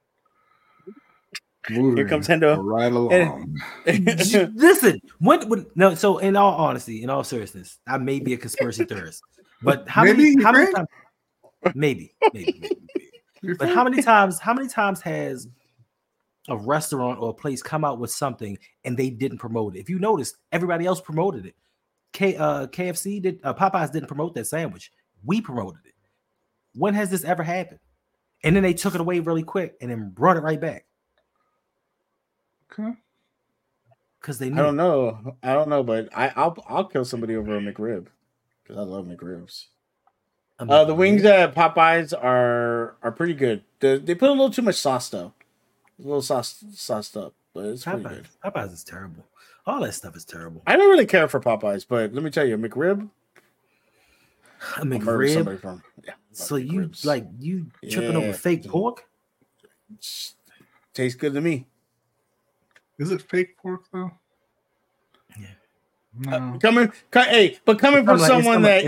Here comes Hendo. Right along. Listen, no. So in all honesty, in all seriousness, I may be a conspiracy theorist, but how many times? Maybe. But how many times has a restaurant or a place come out with something and they didn't promote it? If you notice, everybody else promoted it. KFC did. Popeyes didn't promote that sandwich. We promoted it. When has this ever happened? And then they took it away really quick and then brought it right back. Okay. Because they knew. I don't know, but I'll kill somebody over a McRib because I love McRibs. The wings at Popeyes are pretty good. They put a little too much sauce though, a little sauced up, but it's pretty good. Popeyes is terrible. All that stuff is terrible. I don't really care for Popeyes, but let me tell you, a McRib. A McRib. From. Yeah, so McRibs. you tripping over fake pork? Tastes good to me. Is it fake pork though? Yeah. No. Coming from someone that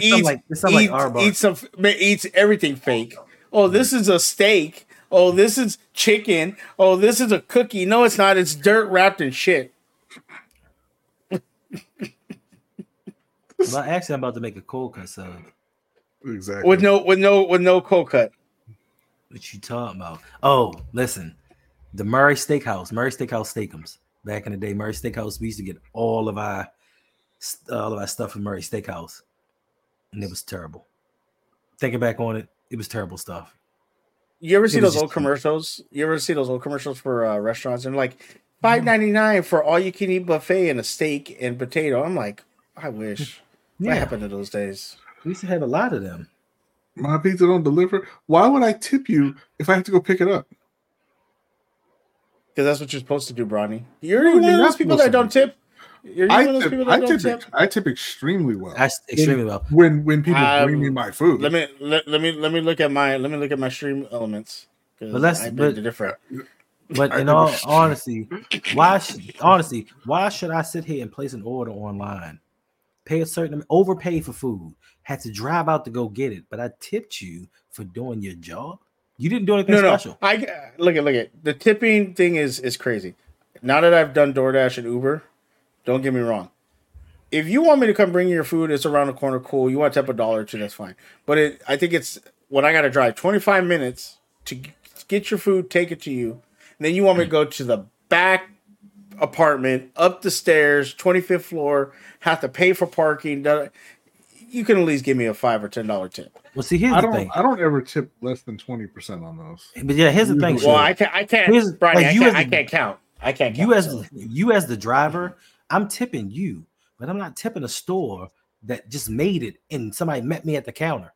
eats everything fake. Oh, this is a steak. Oh, this is chicken. Oh, this is a cookie. No, it's not. It's dirt wrapped in shit. Well, actually, I'm about to make a cold cut sub. Exactly. With no cold cut. What you talking about? Oh, listen, the Murray Steakhouse Steakums. Back in the day, Murray Steakhouse, we used to get all of our stuff from Murray Steakhouse, and it was terrible. Thinking back on it, it was terrible stuff. You ever see those old commercials? You ever see those old commercials for restaurants? And like $5.99 for all you can eat buffet and a steak and potato. I'm like, I wish. What happened to those days? We used to have a lot of them. My pizza don't deliver. Why would I tip you if I have to go pick it up? Because that's what you're supposed to do, Bronny. You're one of those people that don't tip. I tip extremely well. Extremely well. When people bring me my food. Let me look at my stream elements. But in all honesty, why should I sit here and place an order online, pay a certain overpay for food, had to drive out to go get it, but I tipped you for doing your job? You didn't do anything special. I look at the tipping thing is crazy. Now that I've done DoorDash and Uber, don't get me wrong. If you want me to come bring you your food, it's around the corner, cool. You want to tip $1 or $2, that's fine. But I think it's when I got to drive 25 minutes to get your food, take it to you, and then you want me to go to the back apartment, up the stairs, 25th floor, have to pay for parking. You can at least give me a $5 or $10 tip. Well, see, here's the thing. I don't ever tip less than 20% on those. But yeah, here's the thing. Well, I can't. Brian, I can't count. I can't count. You as the driver, I'm tipping you, but I'm not tipping a store that just made it and somebody met me at the counter.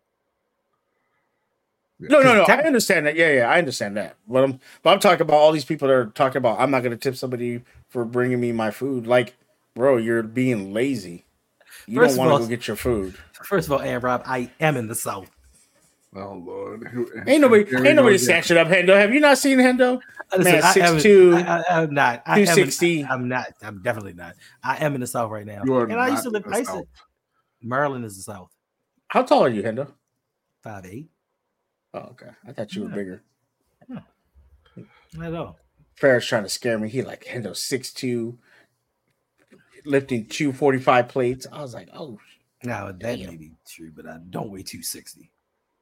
No. I understand that. Yeah, I understand that. But I'm talking about all these people that are talking about I'm not going to tip somebody for bringing me my food. Like, bro, you're being lazy. You don't want to go get your food. First of all, and Rob, I am in the South. Oh Lord, ain't nobody snatching up Hendo. Have you not seen Hendo? Man, 6'2". I'm not. 260. I'm not. I'm definitely not. I am in the South right now. I used to live. Maryland is the South. How tall are you, Hendo? 5'8". Oh, okay. I thought you were bigger. Not at all. Ferris trying to scare me. He like Hendo 6'2", lifting 245 plates. I was like, oh. Now that may be true, but I don't weigh 260.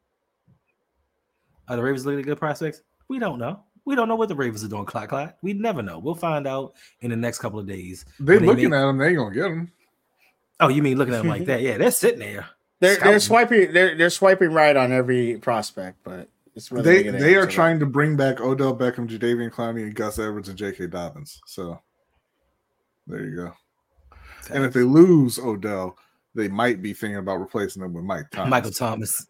Are the Ravens looking at good prospects? We don't know. We don't know what the Ravens are doing. Clock. We never know. We'll find out in the next couple of days. They're looking at them. They ain't gonna get them. Oh, you mean looking at them like that? Yeah, they're sitting there. They're swiping. They're swiping right on every prospect, but it's really they are trying to bring back Odell Beckham, Jadeveon Clowney, and Gus Edwards and J.K. Dobbins. So there you go. And if they lose Odell, they might be thinking about replacing him with Mike Thomas. Michael Thomas.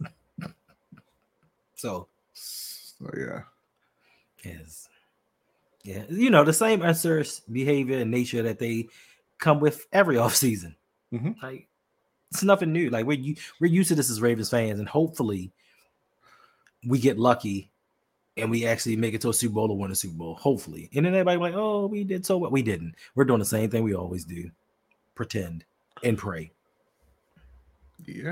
So yeah. Yes. Yeah. You know, the same uncertain behavior and nature that they come with every offseason. Mhm. Like, it's nothing new. Like, we're used to this as Ravens fans, and hopefully we get lucky and we actually make it to a Super Bowl or win a Super Bowl. Hopefully. And then everybody like, oh, we did so well. We didn't. We're doing the same thing we always do. Pretend and pray. Yeah.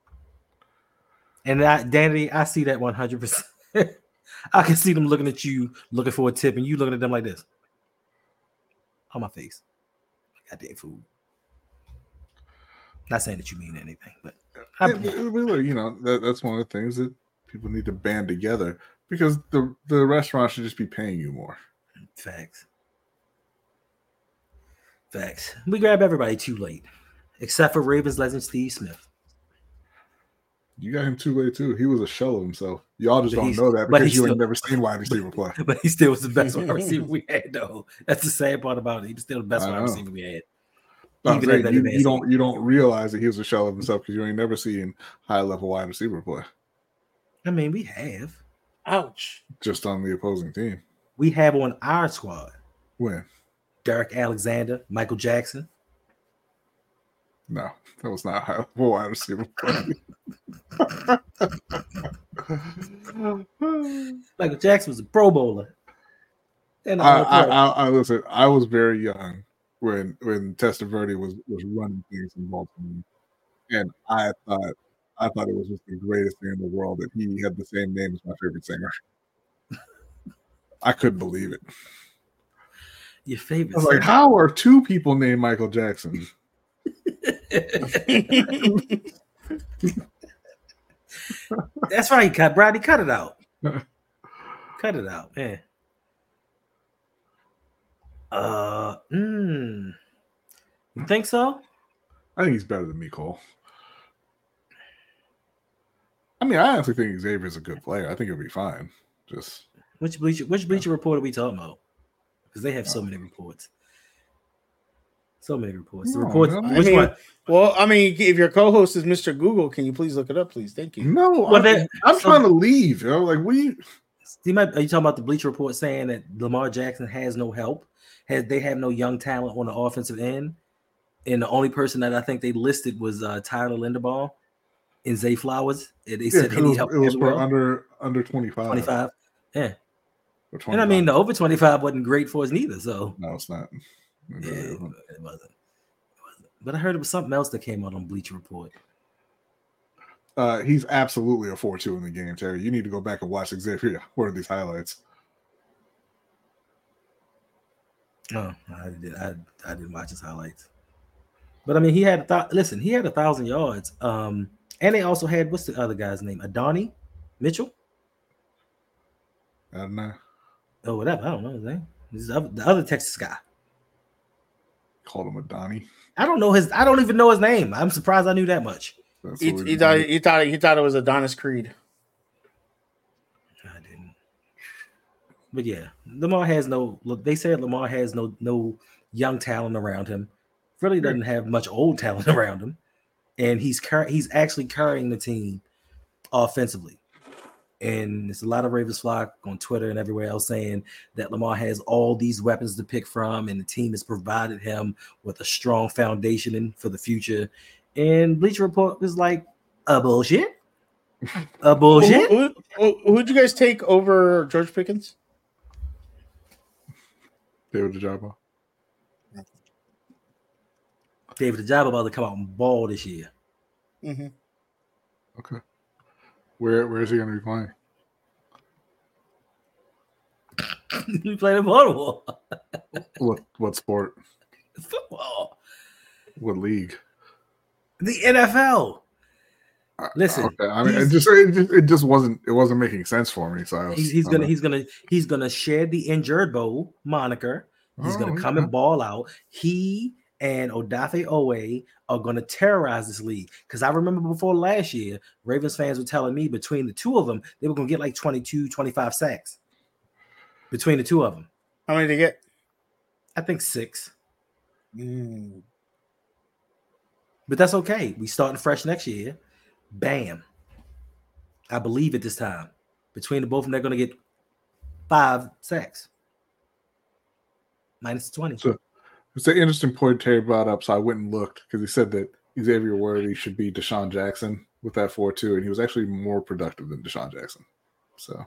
And Danny, I see that 100%. I can see them looking at you, looking for a tip, and you looking at them like this. On my face. Goddamn food. Not saying that you mean anything, but you know, that's one of the things that people need to band together, because the restaurant should just be paying you more. Facts. We grab everybody too late, except for Ravens legend Steve Smith. You got him too late too. He was a shell of himself. Y'all just don't know that but because you still, ain't never seen wide receiver play. But he still was the best wide receiver we had, though. That's the sad part about it. He was still the best wide receiver we had. You don't realize that he was a shell of himself because you ain't never seen high level wide receiver play. I mean, we have. Ouch. Just on the opposing team. We have on our squad. When? Derek Alexander, Michael Jackson. No, that was not high level wide receiver play. Michael Jackson was a Pro Bowler. And I listen. I was very young when Testaverde was running things in Baltimore, and I thought it was just the greatest thing in the world that he had the same name as my favorite singer. I couldn't believe it. Your favorite? I was like, how are two people named Michael Jackson? That's right, Brady. Cut it out. Cut it out, man. You think so? I think he's better than Mecole. I mean, I honestly think Xavier's a good player. I think he'll be fine. Just which Bleacher Report are we talking about? Because they have so many reports. So many reports. The reports. Which one? Well, I mean, if your co-host is Mr. Google, can you please look it up, please? Thank you. No, I'm trying to leave. You know, like we. Are you talking about the Bleacher Report saying that Lamar Jackson has no help? They have no young talent on the offensive end, and the only person that I think they listed was Tyler Linderbaum and Zay Flowers. They said they need help. It was for under 25. 25. Yeah. And I mean, the over 25 wasn't great for us neither. So no, it's not. It wasn't. But I heard it was something else that came out on Bleacher Report. He's absolutely a 4-2 in the game, Terry. You need to go back and watch Xavier. What are these highlights? No, I didn't watch his highlights. But I mean, he had 1,000 yards. And they also had, what's the other guy's name? Adonai Mitchell? I don't know. Oh, whatever. I don't know his name. This is the other Texas guy. Called him Adonai. I don't even know his name. I'm surprised I knew that much. He thought it was Adonis Creed. I didn't. But yeah, Lamar has no. They said Lamar has no young talent around him. Really doesn't have much old talent around him, and he's actually carrying the team offensively. And there's a lot of Ravens flock on Twitter and everywhere else saying that Lamar has all these weapons to pick from, and the team has provided him with a strong foundation for the future. And Bleacher Report was like, a bullshit. A bullshit. Who'd you guys take over George Pickens? David Ojabo. David Ojabo about to come out and ball this year. Mm-hmm. Okay. Where is he going to be playing? He played in Baltimore. What sport? Football. What league? The NFL. Listen, okay. I mean, it just wasn't making sense for me. So he's gonna share the injured bowl moniker. He's gonna come and ball out. He and Odafe Owe are going to terrorize this league. Because I remember before last year, Ravens fans were telling me between the two of them, they were going to get like 22, 25 sacks. Between the two of them. How many did they get? I think 6. But that's okay. We starting fresh next year. Bam. I believe at this time. Between the both of them, they're going to get 5 sacks. Minus 20. So it's an interesting point Terry brought up, so I went and looked because he said that Xavier Worthy should be Deshaun Jackson with that 4-2, and he was actually more productive than Deshaun Jackson. So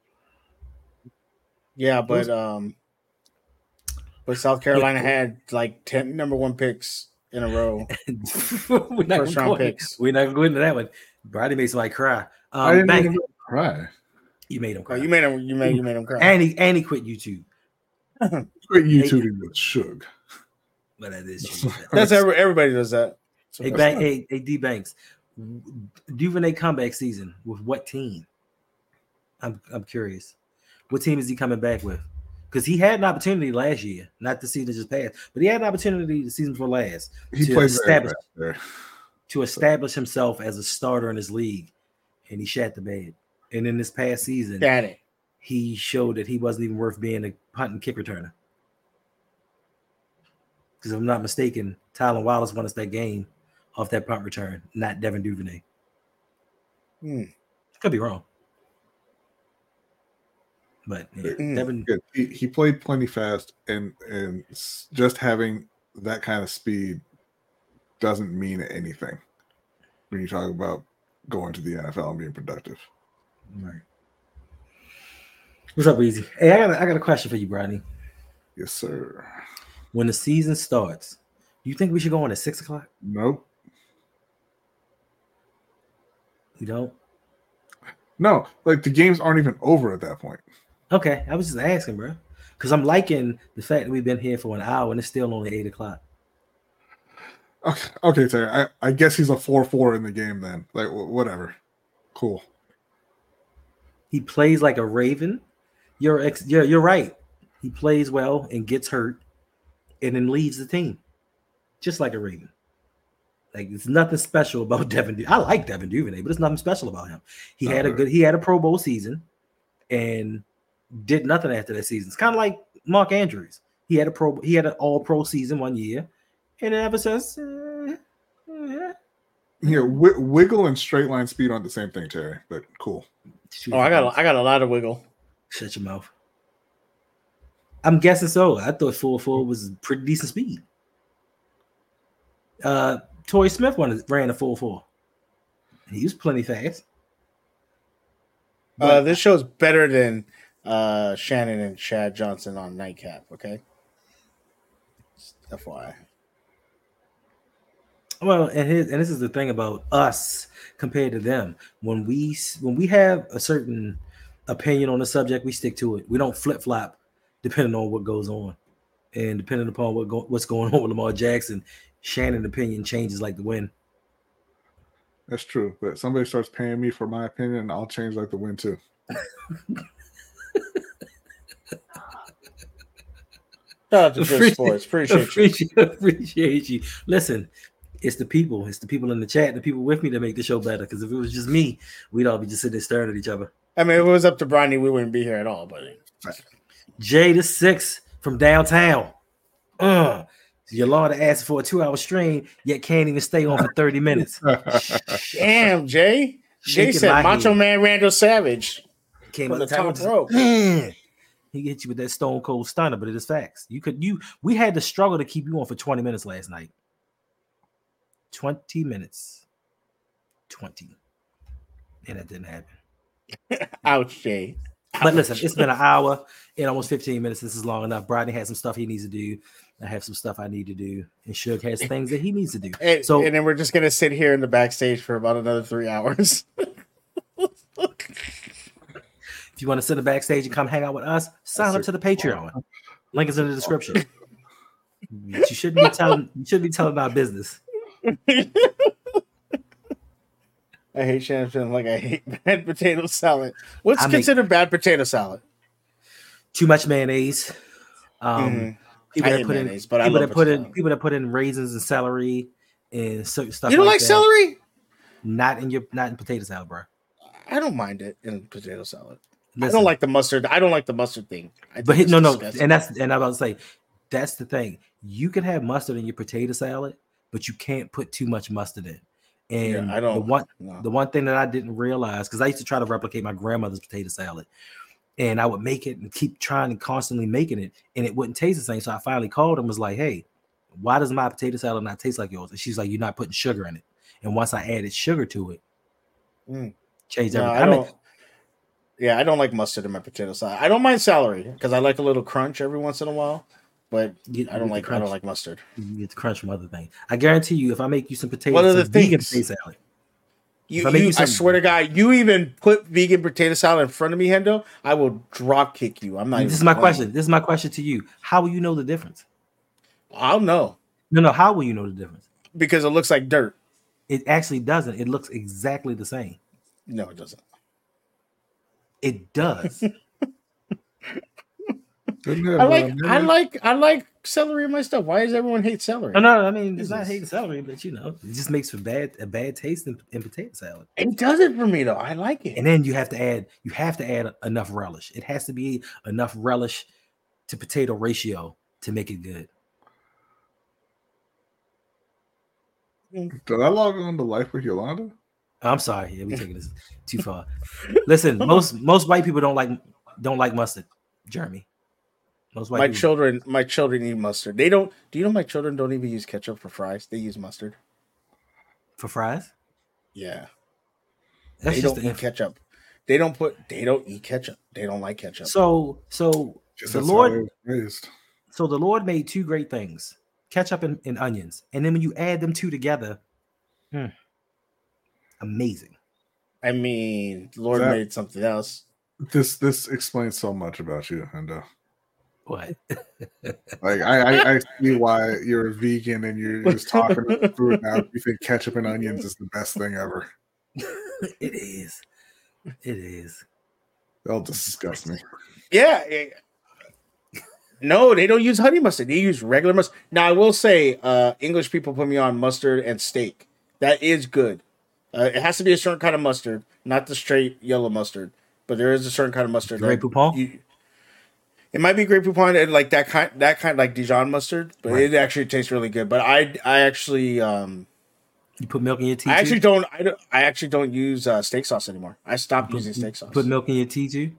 yeah, but South Carolina had like 10 number 1 picks in a row. We're not First round picks. We're not going to go into that one. Brady made somebody cry. I didn't make him cry. You made him cry. You made him cry. And he quit YouTube. Quit YouTubing with Suge. But that is true. That's everybody does that. So Hey, D Banks. Duvernay comeback season with what team? I'm curious. What team is he coming back with? Because he had an opportunity last year, not the season just passed, but he had an opportunity the season before last to establish himself as a starter in his league, and he shat the bed. And in this past season, he showed that he wasn't even worth being a punt and kick returner. Because if I'm not mistaken, Tylan Wallace won us that game off that punt return, not Devin Duvernay. Could be wrong. But yeah, Devin, he played plenty fast, and just having that kind of speed doesn't mean anything when you talk about going to the NFL and being productive. Right. What's up, Easy? Hey, I got a question for you, Bradley. Yes, sir. When the season starts, do you think we should go on at 6:00? Nope. You don't? No, like the games aren't even over at that point. Okay, I was just asking, bro, because I'm liking the fact that we've been here for an hour and it's still only 8:00. Okay, Terry. I guess he's a 4-4 in the game then. Like whatever. Cool. He plays like a Raven. You're right. He plays well and gets hurt, and then leaves the team, just like a Raven. Like it's nothing special about Devin Duvernay. I like Devin Duvernay, but it's nothing special about him. He had a Pro Bowl season, and did nothing after that season. It's kind of like Mark Andrews. He had an All-Pro season one year, and ever since, wiggle and straight line speed aren't the same thing, Terry. But cool. I got a lot of wiggle. Shut your mouth. I'm guessing so. I thought 4.4 was pretty decent speed. Torrey Smith ran a 4.4. He was plenty fast. This show's better than Shannon and Chad Johnson on Nightcap. Okay, FYI. Well, and this is the thing about us compared to them. When we have a certain opinion on the subject, we stick to it. We don't flip flop depending on what goes on, and depending upon what's going on with Lamar Jackson, Shannon's opinion changes like the wind. That's true. But somebody starts paying me for my opinion, I'll change like the wind too. Shout out to Chris Sports. Appreciate you. Listen, it's the people. It's the people in the chat, the people with me that make the show better. Because if it was just me, we'd all be just sitting there staring at each other. I mean, if it was up to Bronny, we wouldn't be here at all. But Jay the 6 from downtown. Yolanda asked for a 2-hour stream, yet can't even stay on for 30 minutes. Damn, Jay. Jay said Macho Man Randall Savage came from the top rope. He hit you with that stone cold stunner, but it is facts. We had to struggle to keep you on for 20 minutes last night. 20 minutes. 20. And that didn't happen. Ouch, Jay. But listen, it's been an hour and almost 15 minutes. This is long enough. Brodney has some stuff he needs to do. I have some stuff I need to do. And Suge has things that he needs to do. And then we're just going to sit here in the backstage for about another 3 hours. If you want to sit in the backstage and come hang out with us, sign up to the Patreon. Link is in the description. You shouldn't be telling our business. I hate Shannon like I hate bad potato salad. What's considered bad potato salad? Too much mayonnaise. People that put in raisins and celery and certain stuff. You don't like celery? Not in potato salad, bro. I don't mind it in potato salad. Listen, I don't like the mustard. I don't like the mustard thing. But no, and I'm about to say that's the thing. You can have mustard in your potato salad, but you can't put too much mustard in. And Yeah, I don't. the one thing that I didn't realize, because I used to try to replicate my grandmother's potato salad, and I would make it and keep trying and constantly making it, and it wouldn't taste the same. So I finally called and was like, "Hey, why does my potato salad not taste like yours?" And she's like, "You're not putting sugar in it." And once I added sugar to it, changed No, everything. I don't like mustard in my potato salad. I don't mind celery because I like a little crunch every once in a while, but I don't like mustard. You get the crunch from other things. I guarantee you, if I make you some potatoes, What are the vegan things? potato salad. I swear to God, you even put vegan potato salad in front of me, Hendo, I will drop kick you. I'm not. This is my question. This is my question to you. How will you know the difference? I'll know. No. How will you know the difference? Because it looks like dirt. It actually doesn't. It looks exactly the same. No, it doesn't. It does. I like celery in my stuff. Why does everyone hate celery? No. I mean, it's not hating celery, but it just makes for a bad taste in potato salad. It does it for me though. I like it. And then you have to add enough relish. It has to be enough relish to potato ratio to make it good. Did I log on to Life with Yolanda? I'm sorry. Yeah, we're taking this too far. Listen, most white people don't like mustard, Jeremy. Most white people. My children eat mustard. They don't. Do you know my children don't even use ketchup for fries? They use mustard for fries. Yeah, they don't eat ketchup. They don't eat ketchup. They don't like ketchup. So the Lord made two great things: ketchup and onions. And then when you add them two together, amazing. I mean, the Lord made something else. This explains so much about you, Hendo. What? Like I see why you're a vegan and you're just talking about food now. You think ketchup and onions is the best thing ever. It is. They'll disgust me. Yeah. No, they don't use honey mustard. They use regular mustard. Now, I will say, English people put me on mustard and steak. That is good. It has to be a certain kind of mustard, not the straight yellow mustard. But there is a certain kind of mustard. Grey Poupon? It might be Grey Poupon and like that kind like Dijon mustard, but it actually tastes really good. But I actually you put milk in your tea. I actually don't use steak sauce anymore. I stopped using steak sauce. Put milk in your tea too.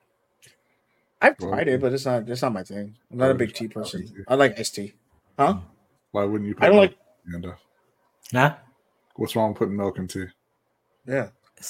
I've tried it, but it's not my thing. I'm not a big tea person. I like iced tea. Huh? Why wouldn't you? I don't like. Nah. What's wrong with putting milk in tea? Yeah.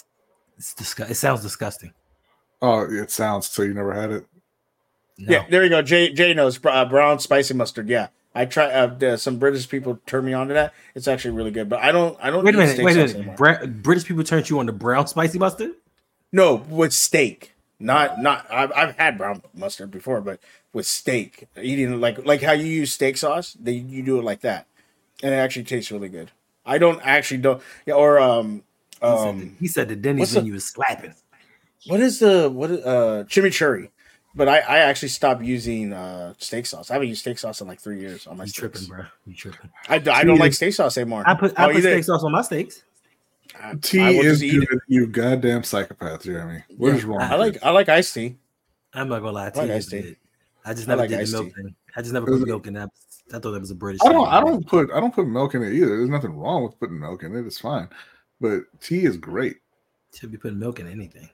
It sounds disgusting. Oh, it sounds. So you never had it? No. Yeah, there you go. Jay knows brown spicy mustard. Yeah, I try. Some British people turn me on to that. It's actually really good. But I don't. Wait a minute. British people turned you on to brown spicy mustard? No, with steak. Not. I've had brown mustard before, but with steak, eating like how you use steak sauce, you do it like that, and it actually tastes really good. I don't. Yeah, or he said the Denny's menu is slapping. What is chimichurri? But I actually stopped using steak sauce. I haven't used steak sauce in like 3 years on my steaks. Tripping, bro. You tripping. I don't like steak sauce anymore. I put steak sauce on my steaks. Tea is good, you goddamn psychopath, Jeremy. What is wrong? I like iced tea. I'm not gonna lie to you. Iced tea. I just never did the milk thing. I just never put milk in that. I thought that was a British. I don't put milk in it either. There's nothing wrong with putting milk in it. It's fine. But tea is great. Should be putting milk in anything.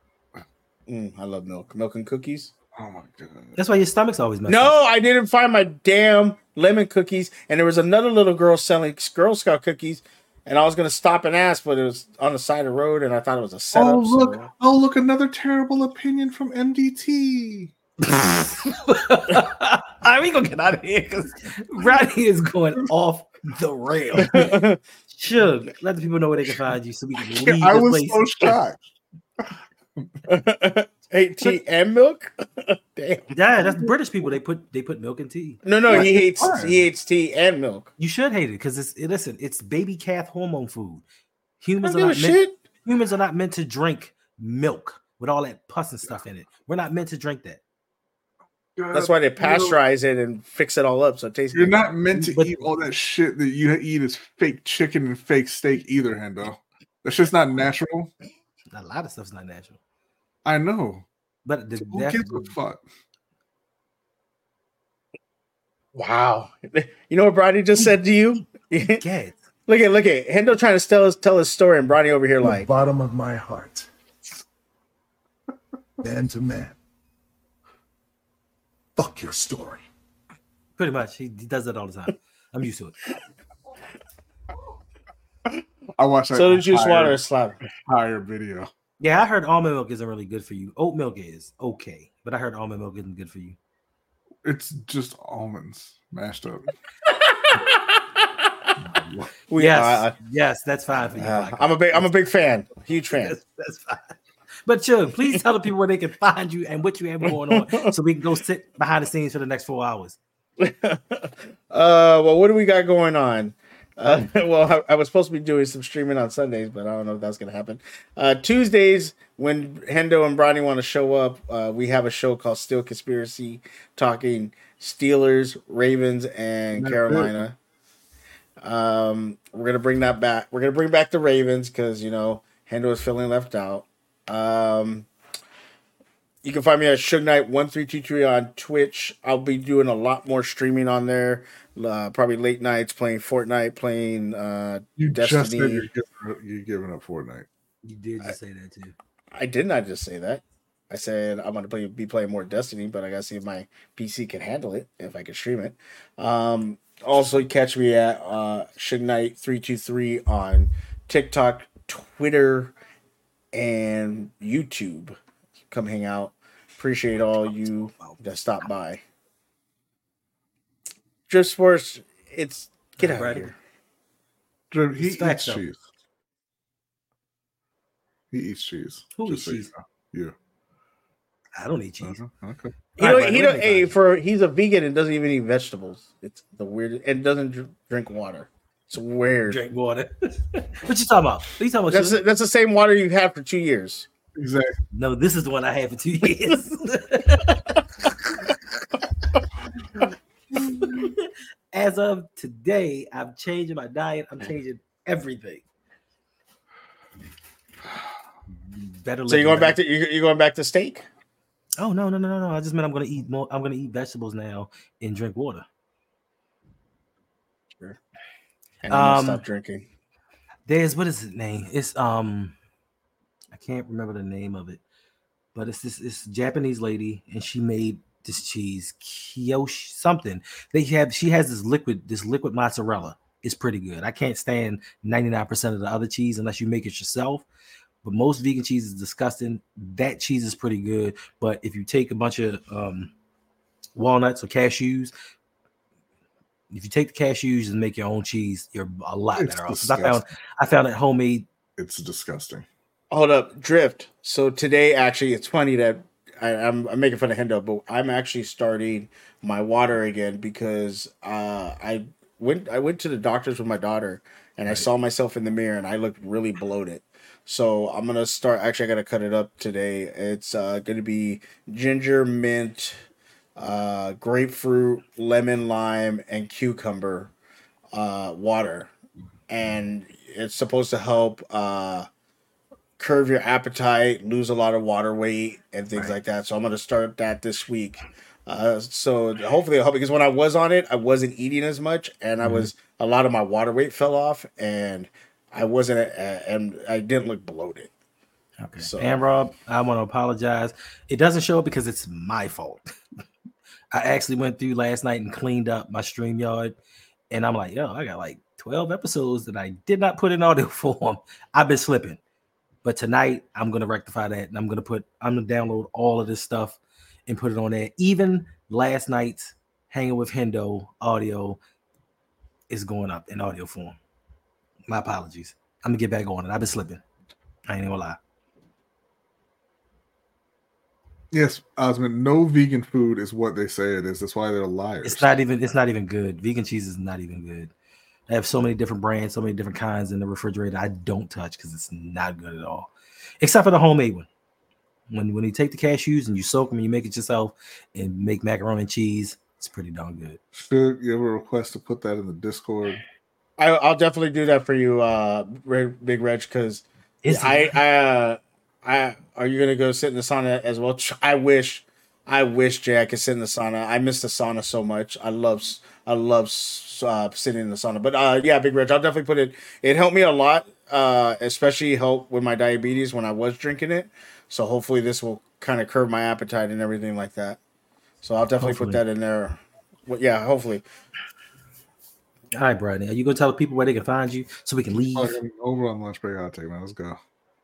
I love milk. Milk and cookies. Oh my god. That's why your stomach's always messed up. No, I didn't find my damn lemon cookies. And there was another little girl selling Girl Scout cookies. And I was going to stop and ask, but it was on the side of the road. And I thought it was a setup. Oh, look. Another terrible opinion from MDT. We gonna get out of here because Rodney is going off the rail. Shug, let the people know where they can find you so we can leave I this was place. so shocked. Hey, tea and milk? Damn. Yeah, that's British people. They put milk in tea. No, he hates tea and milk. You should hate it because it's baby calf hormone food. Humans are not meant to drink milk with all that pus and stuff in it. We're not meant to drink that. That's why they pasteurize it and fix it all up so it tastes You're good. not meant to eat all that shit that you eat as fake chicken and fake steak either, Hendo. That's just not natural. A lot of stuff's not natural. I know. But who gives a fuck? Wow. You know what Brady just said to you? Cat. Look at Hendo trying to tell his story, and Bronny over here From the like, bottom of my heart, man to man. Fuck your story. Pretty much. He does that all the time. I'm used to it. I watched that. so the juice water is slap. entire video. Yeah, I heard almond milk isn't really good for you. Oat milk is okay, but I heard almond milk isn't good for you. It's just almonds mashed up. Yes, that's fine for you. I'm a big fan, huge fan. That's fine. But Chug, please tell the people where they can find you and what you have going on, so we can go sit behind the scenes for the next 4 hours. Well, what do we got going on? Well, I was supposed to be doing some streaming on Sundays, but I don't know if that's going to happen. Tuesdays, when Hendo and Bronny want to show up, we have a show called Still Conspiracy, talking Steelers, Ravens, and Carolina. We're gonna bring that back. We're gonna bring back the Ravens because Hendo is feeling left out. You can find me at Suge Knight 1323 on Twitch. I'll be doing a lot more streaming on there. Probably late nights playing Fortnite, playing You Destiny. just said you're giving up Fortnite. You did just say that too. I did not just say that. I said I'm going to be playing more Destiny, but I got to see if my PC can handle it, if I can stream it. Also, catch me at Suge Knight 323 on TikTok, Twitter, and YouTube. Come hang out. Appreciate all you that stopped by. Drip Sports, get out of here. Drip, he Facts, eats though. cheese. He eats cheese. Who Just eats cheese? You know. I don't eat cheese. Okay. He's a vegan and doesn't even eat vegetables. It's the weirdest, and doesn't drink water. It's weird. Drink water. What you talking about? What you talking about? That's the same water you've had for 2 years. Exactly. No, this is the one I had for 2 years. As of today, I'm changing my diet. I'm changing everything. Better. So you're going back to steak? Oh no! I just meant I'm gonna eat more. I'm gonna eat vegetables now and drink water. Sure. And I'm gonna stop drinking. There's what is his name? It's I can't remember the name of it, but it's this Japanese lady, and she made this cheese, Kyoshi something. She has this liquid mozzarella. It's pretty good. I can't stand 99% of the other cheese unless you make it yourself. But most vegan cheese is disgusting. That cheese is pretty good. But if you take a bunch of walnuts or cashews, if you take the cashews and make your own cheese, you're a lot better off. I found it homemade. It's disgusting. Hold up, Drift. So today, actually, it's funny that I'm making fun of Hendo, but I'm actually starting my water again because I went to the doctor's with my daughter and I saw myself in the mirror and I looked really bloated. So I'm gonna start. Actually, I gotta cut it up today. It's gonna be ginger, mint, grapefruit, lemon, lime, and cucumber water, and it's supposed to help curb your appetite, lose a lot of water weight, and things like that. So I'm gonna start that this week. So hopefully it'll help, because when I was on it, I wasn't eating as much, and a lot of my water weight fell off, and I wasn't, and I didn't look bloated. Okay. So, and Rob, I want to apologize. It doesn't show up because it's my fault. I actually went through last night and cleaned up my StreamYard, and I'm like, I got like 12 episodes that I did not put in audio form. I've been slipping, but tonight I'm gonna rectify that, and I'm gonna download all of this stuff and put it on there. Even last night's Hanging with Hendo audio is going up in audio form. My apologies. I'm gonna get back on it. I've been slipping. I ain't gonna lie. Yes, Osmond. No vegan food is what they say it is. That's why they're liars. It's not even good. Vegan cheese is not even good. I have so many different brands, so many different kinds in the refrigerator I don't touch because it's not good at all. Except for the homemade one. When you take the cashews and you soak them and you make it yourself and make macaroni and cheese, it's pretty darn good. Should you ever request to put that in the Discord? I'll definitely do that for you, Big Reg, because are you gonna go sit in the sauna as well? I wish, Jay, I could sit in the sauna. I miss the sauna so much. I love sitting in the sauna. But yeah, Big Reg, I'll definitely put it. It helped me a lot, especially help with my diabetes when I was drinking it. So hopefully this will kind of curb my appetite and everything like that. So I'll definitely put that in there. Well, yeah, hopefully. All right, Brian. Are you gonna tell the people where they can find you so we can leave? Over on lunch break, I'll take, man. Let's go.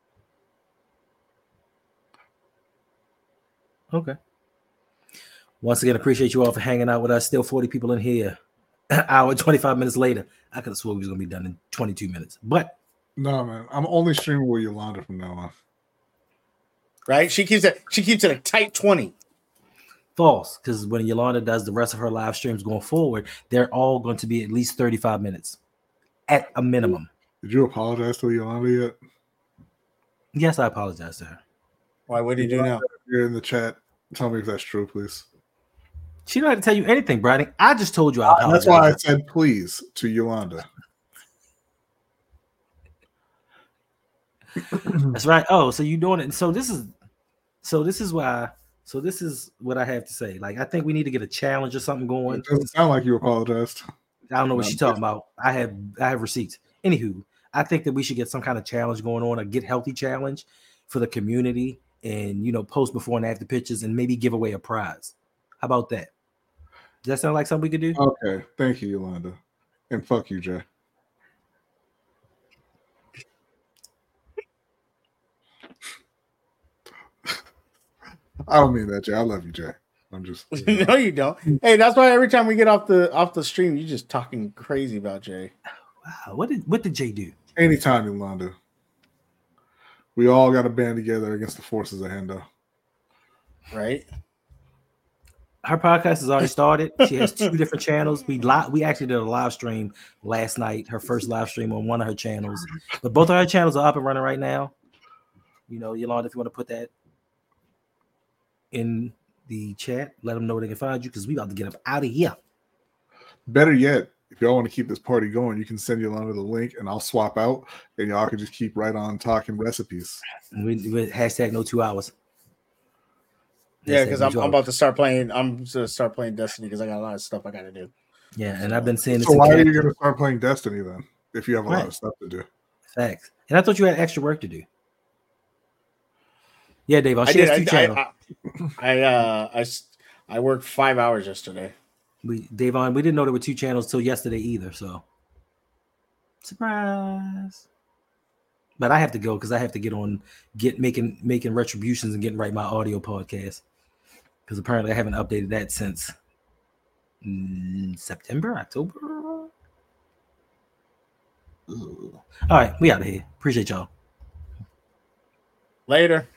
Okay. Once again, appreciate you all for hanging out with us. Still 40 people in here. An hour and 25 minutes later. I could have sworn we was gonna be done in 22 minutes. But no, man. I'm only streaming with Yolanda from now on. Right? She keeps it a tight 20. False, because when Yolanda does the rest of her live streams going forward, they're all going to be at least 35 minutes at a minimum. Did you apologize to Yolanda yet? Yes, I apologize to her. Why? What do you do now? You're in the chat. Tell me if that's true, please. She don't have to tell you anything, Brady. I just told you I apologize. That's why I said please to Yolanda. That's right. Oh, so you doing it? So this is what I have to say. Like, I think we need to get a challenge or something going. It doesn't sound like you apologized. I don't know what she's talking about. I have receipts. Anywho, I think that we should get some kind of challenge going on, a get healthy challenge for the community, and post before and after pictures, and maybe give away a prize. How about that? Does that sound like something we could do? Okay, thank you, Yolanda, and fuck you, Jay. I don't mean that, Jay. I love you, Jay. I'm just no, you don't. Hey, that's why every time we get off the stream, you're just talking crazy about Jay. Wow, what did Jay do? Anytime, Yolanda. We all got to band together against the forces of Hendo. Right? Her podcast has already started. She has 2 different channels. We actually did a live stream last night, her first live stream on one of her channels. But both of her channels are up and running right now. Yolanda, if you want to put that in the chat, let them know where they can find you, because we about to get up out of here. Better yet, if y'all want to keep this party going, you can send Yolanda the link and I'll swap out, and y'all can just keep right on talking recipes. And we hashtag no 2 hours. Yeah, because I'm about to start playing. I'm going to start playing Destiny because I got a lot of stuff I got to do. Yeah, and I've been saying this. So why are you going to start playing Destiny then, if you have a lot of stuff to do? Facts. And I thought you had extra work to do. Yeah, Dave. She has 2 channels. I worked 5 hours yesterday. Davon, we didn't know there were 2 channels till yesterday either. So surprise. But I have to go because I have to get on making retributions and getting right my audio podcast, because apparently I haven't updated that since September, October. Ugh. All right, we out of here. Appreciate y'all. Later.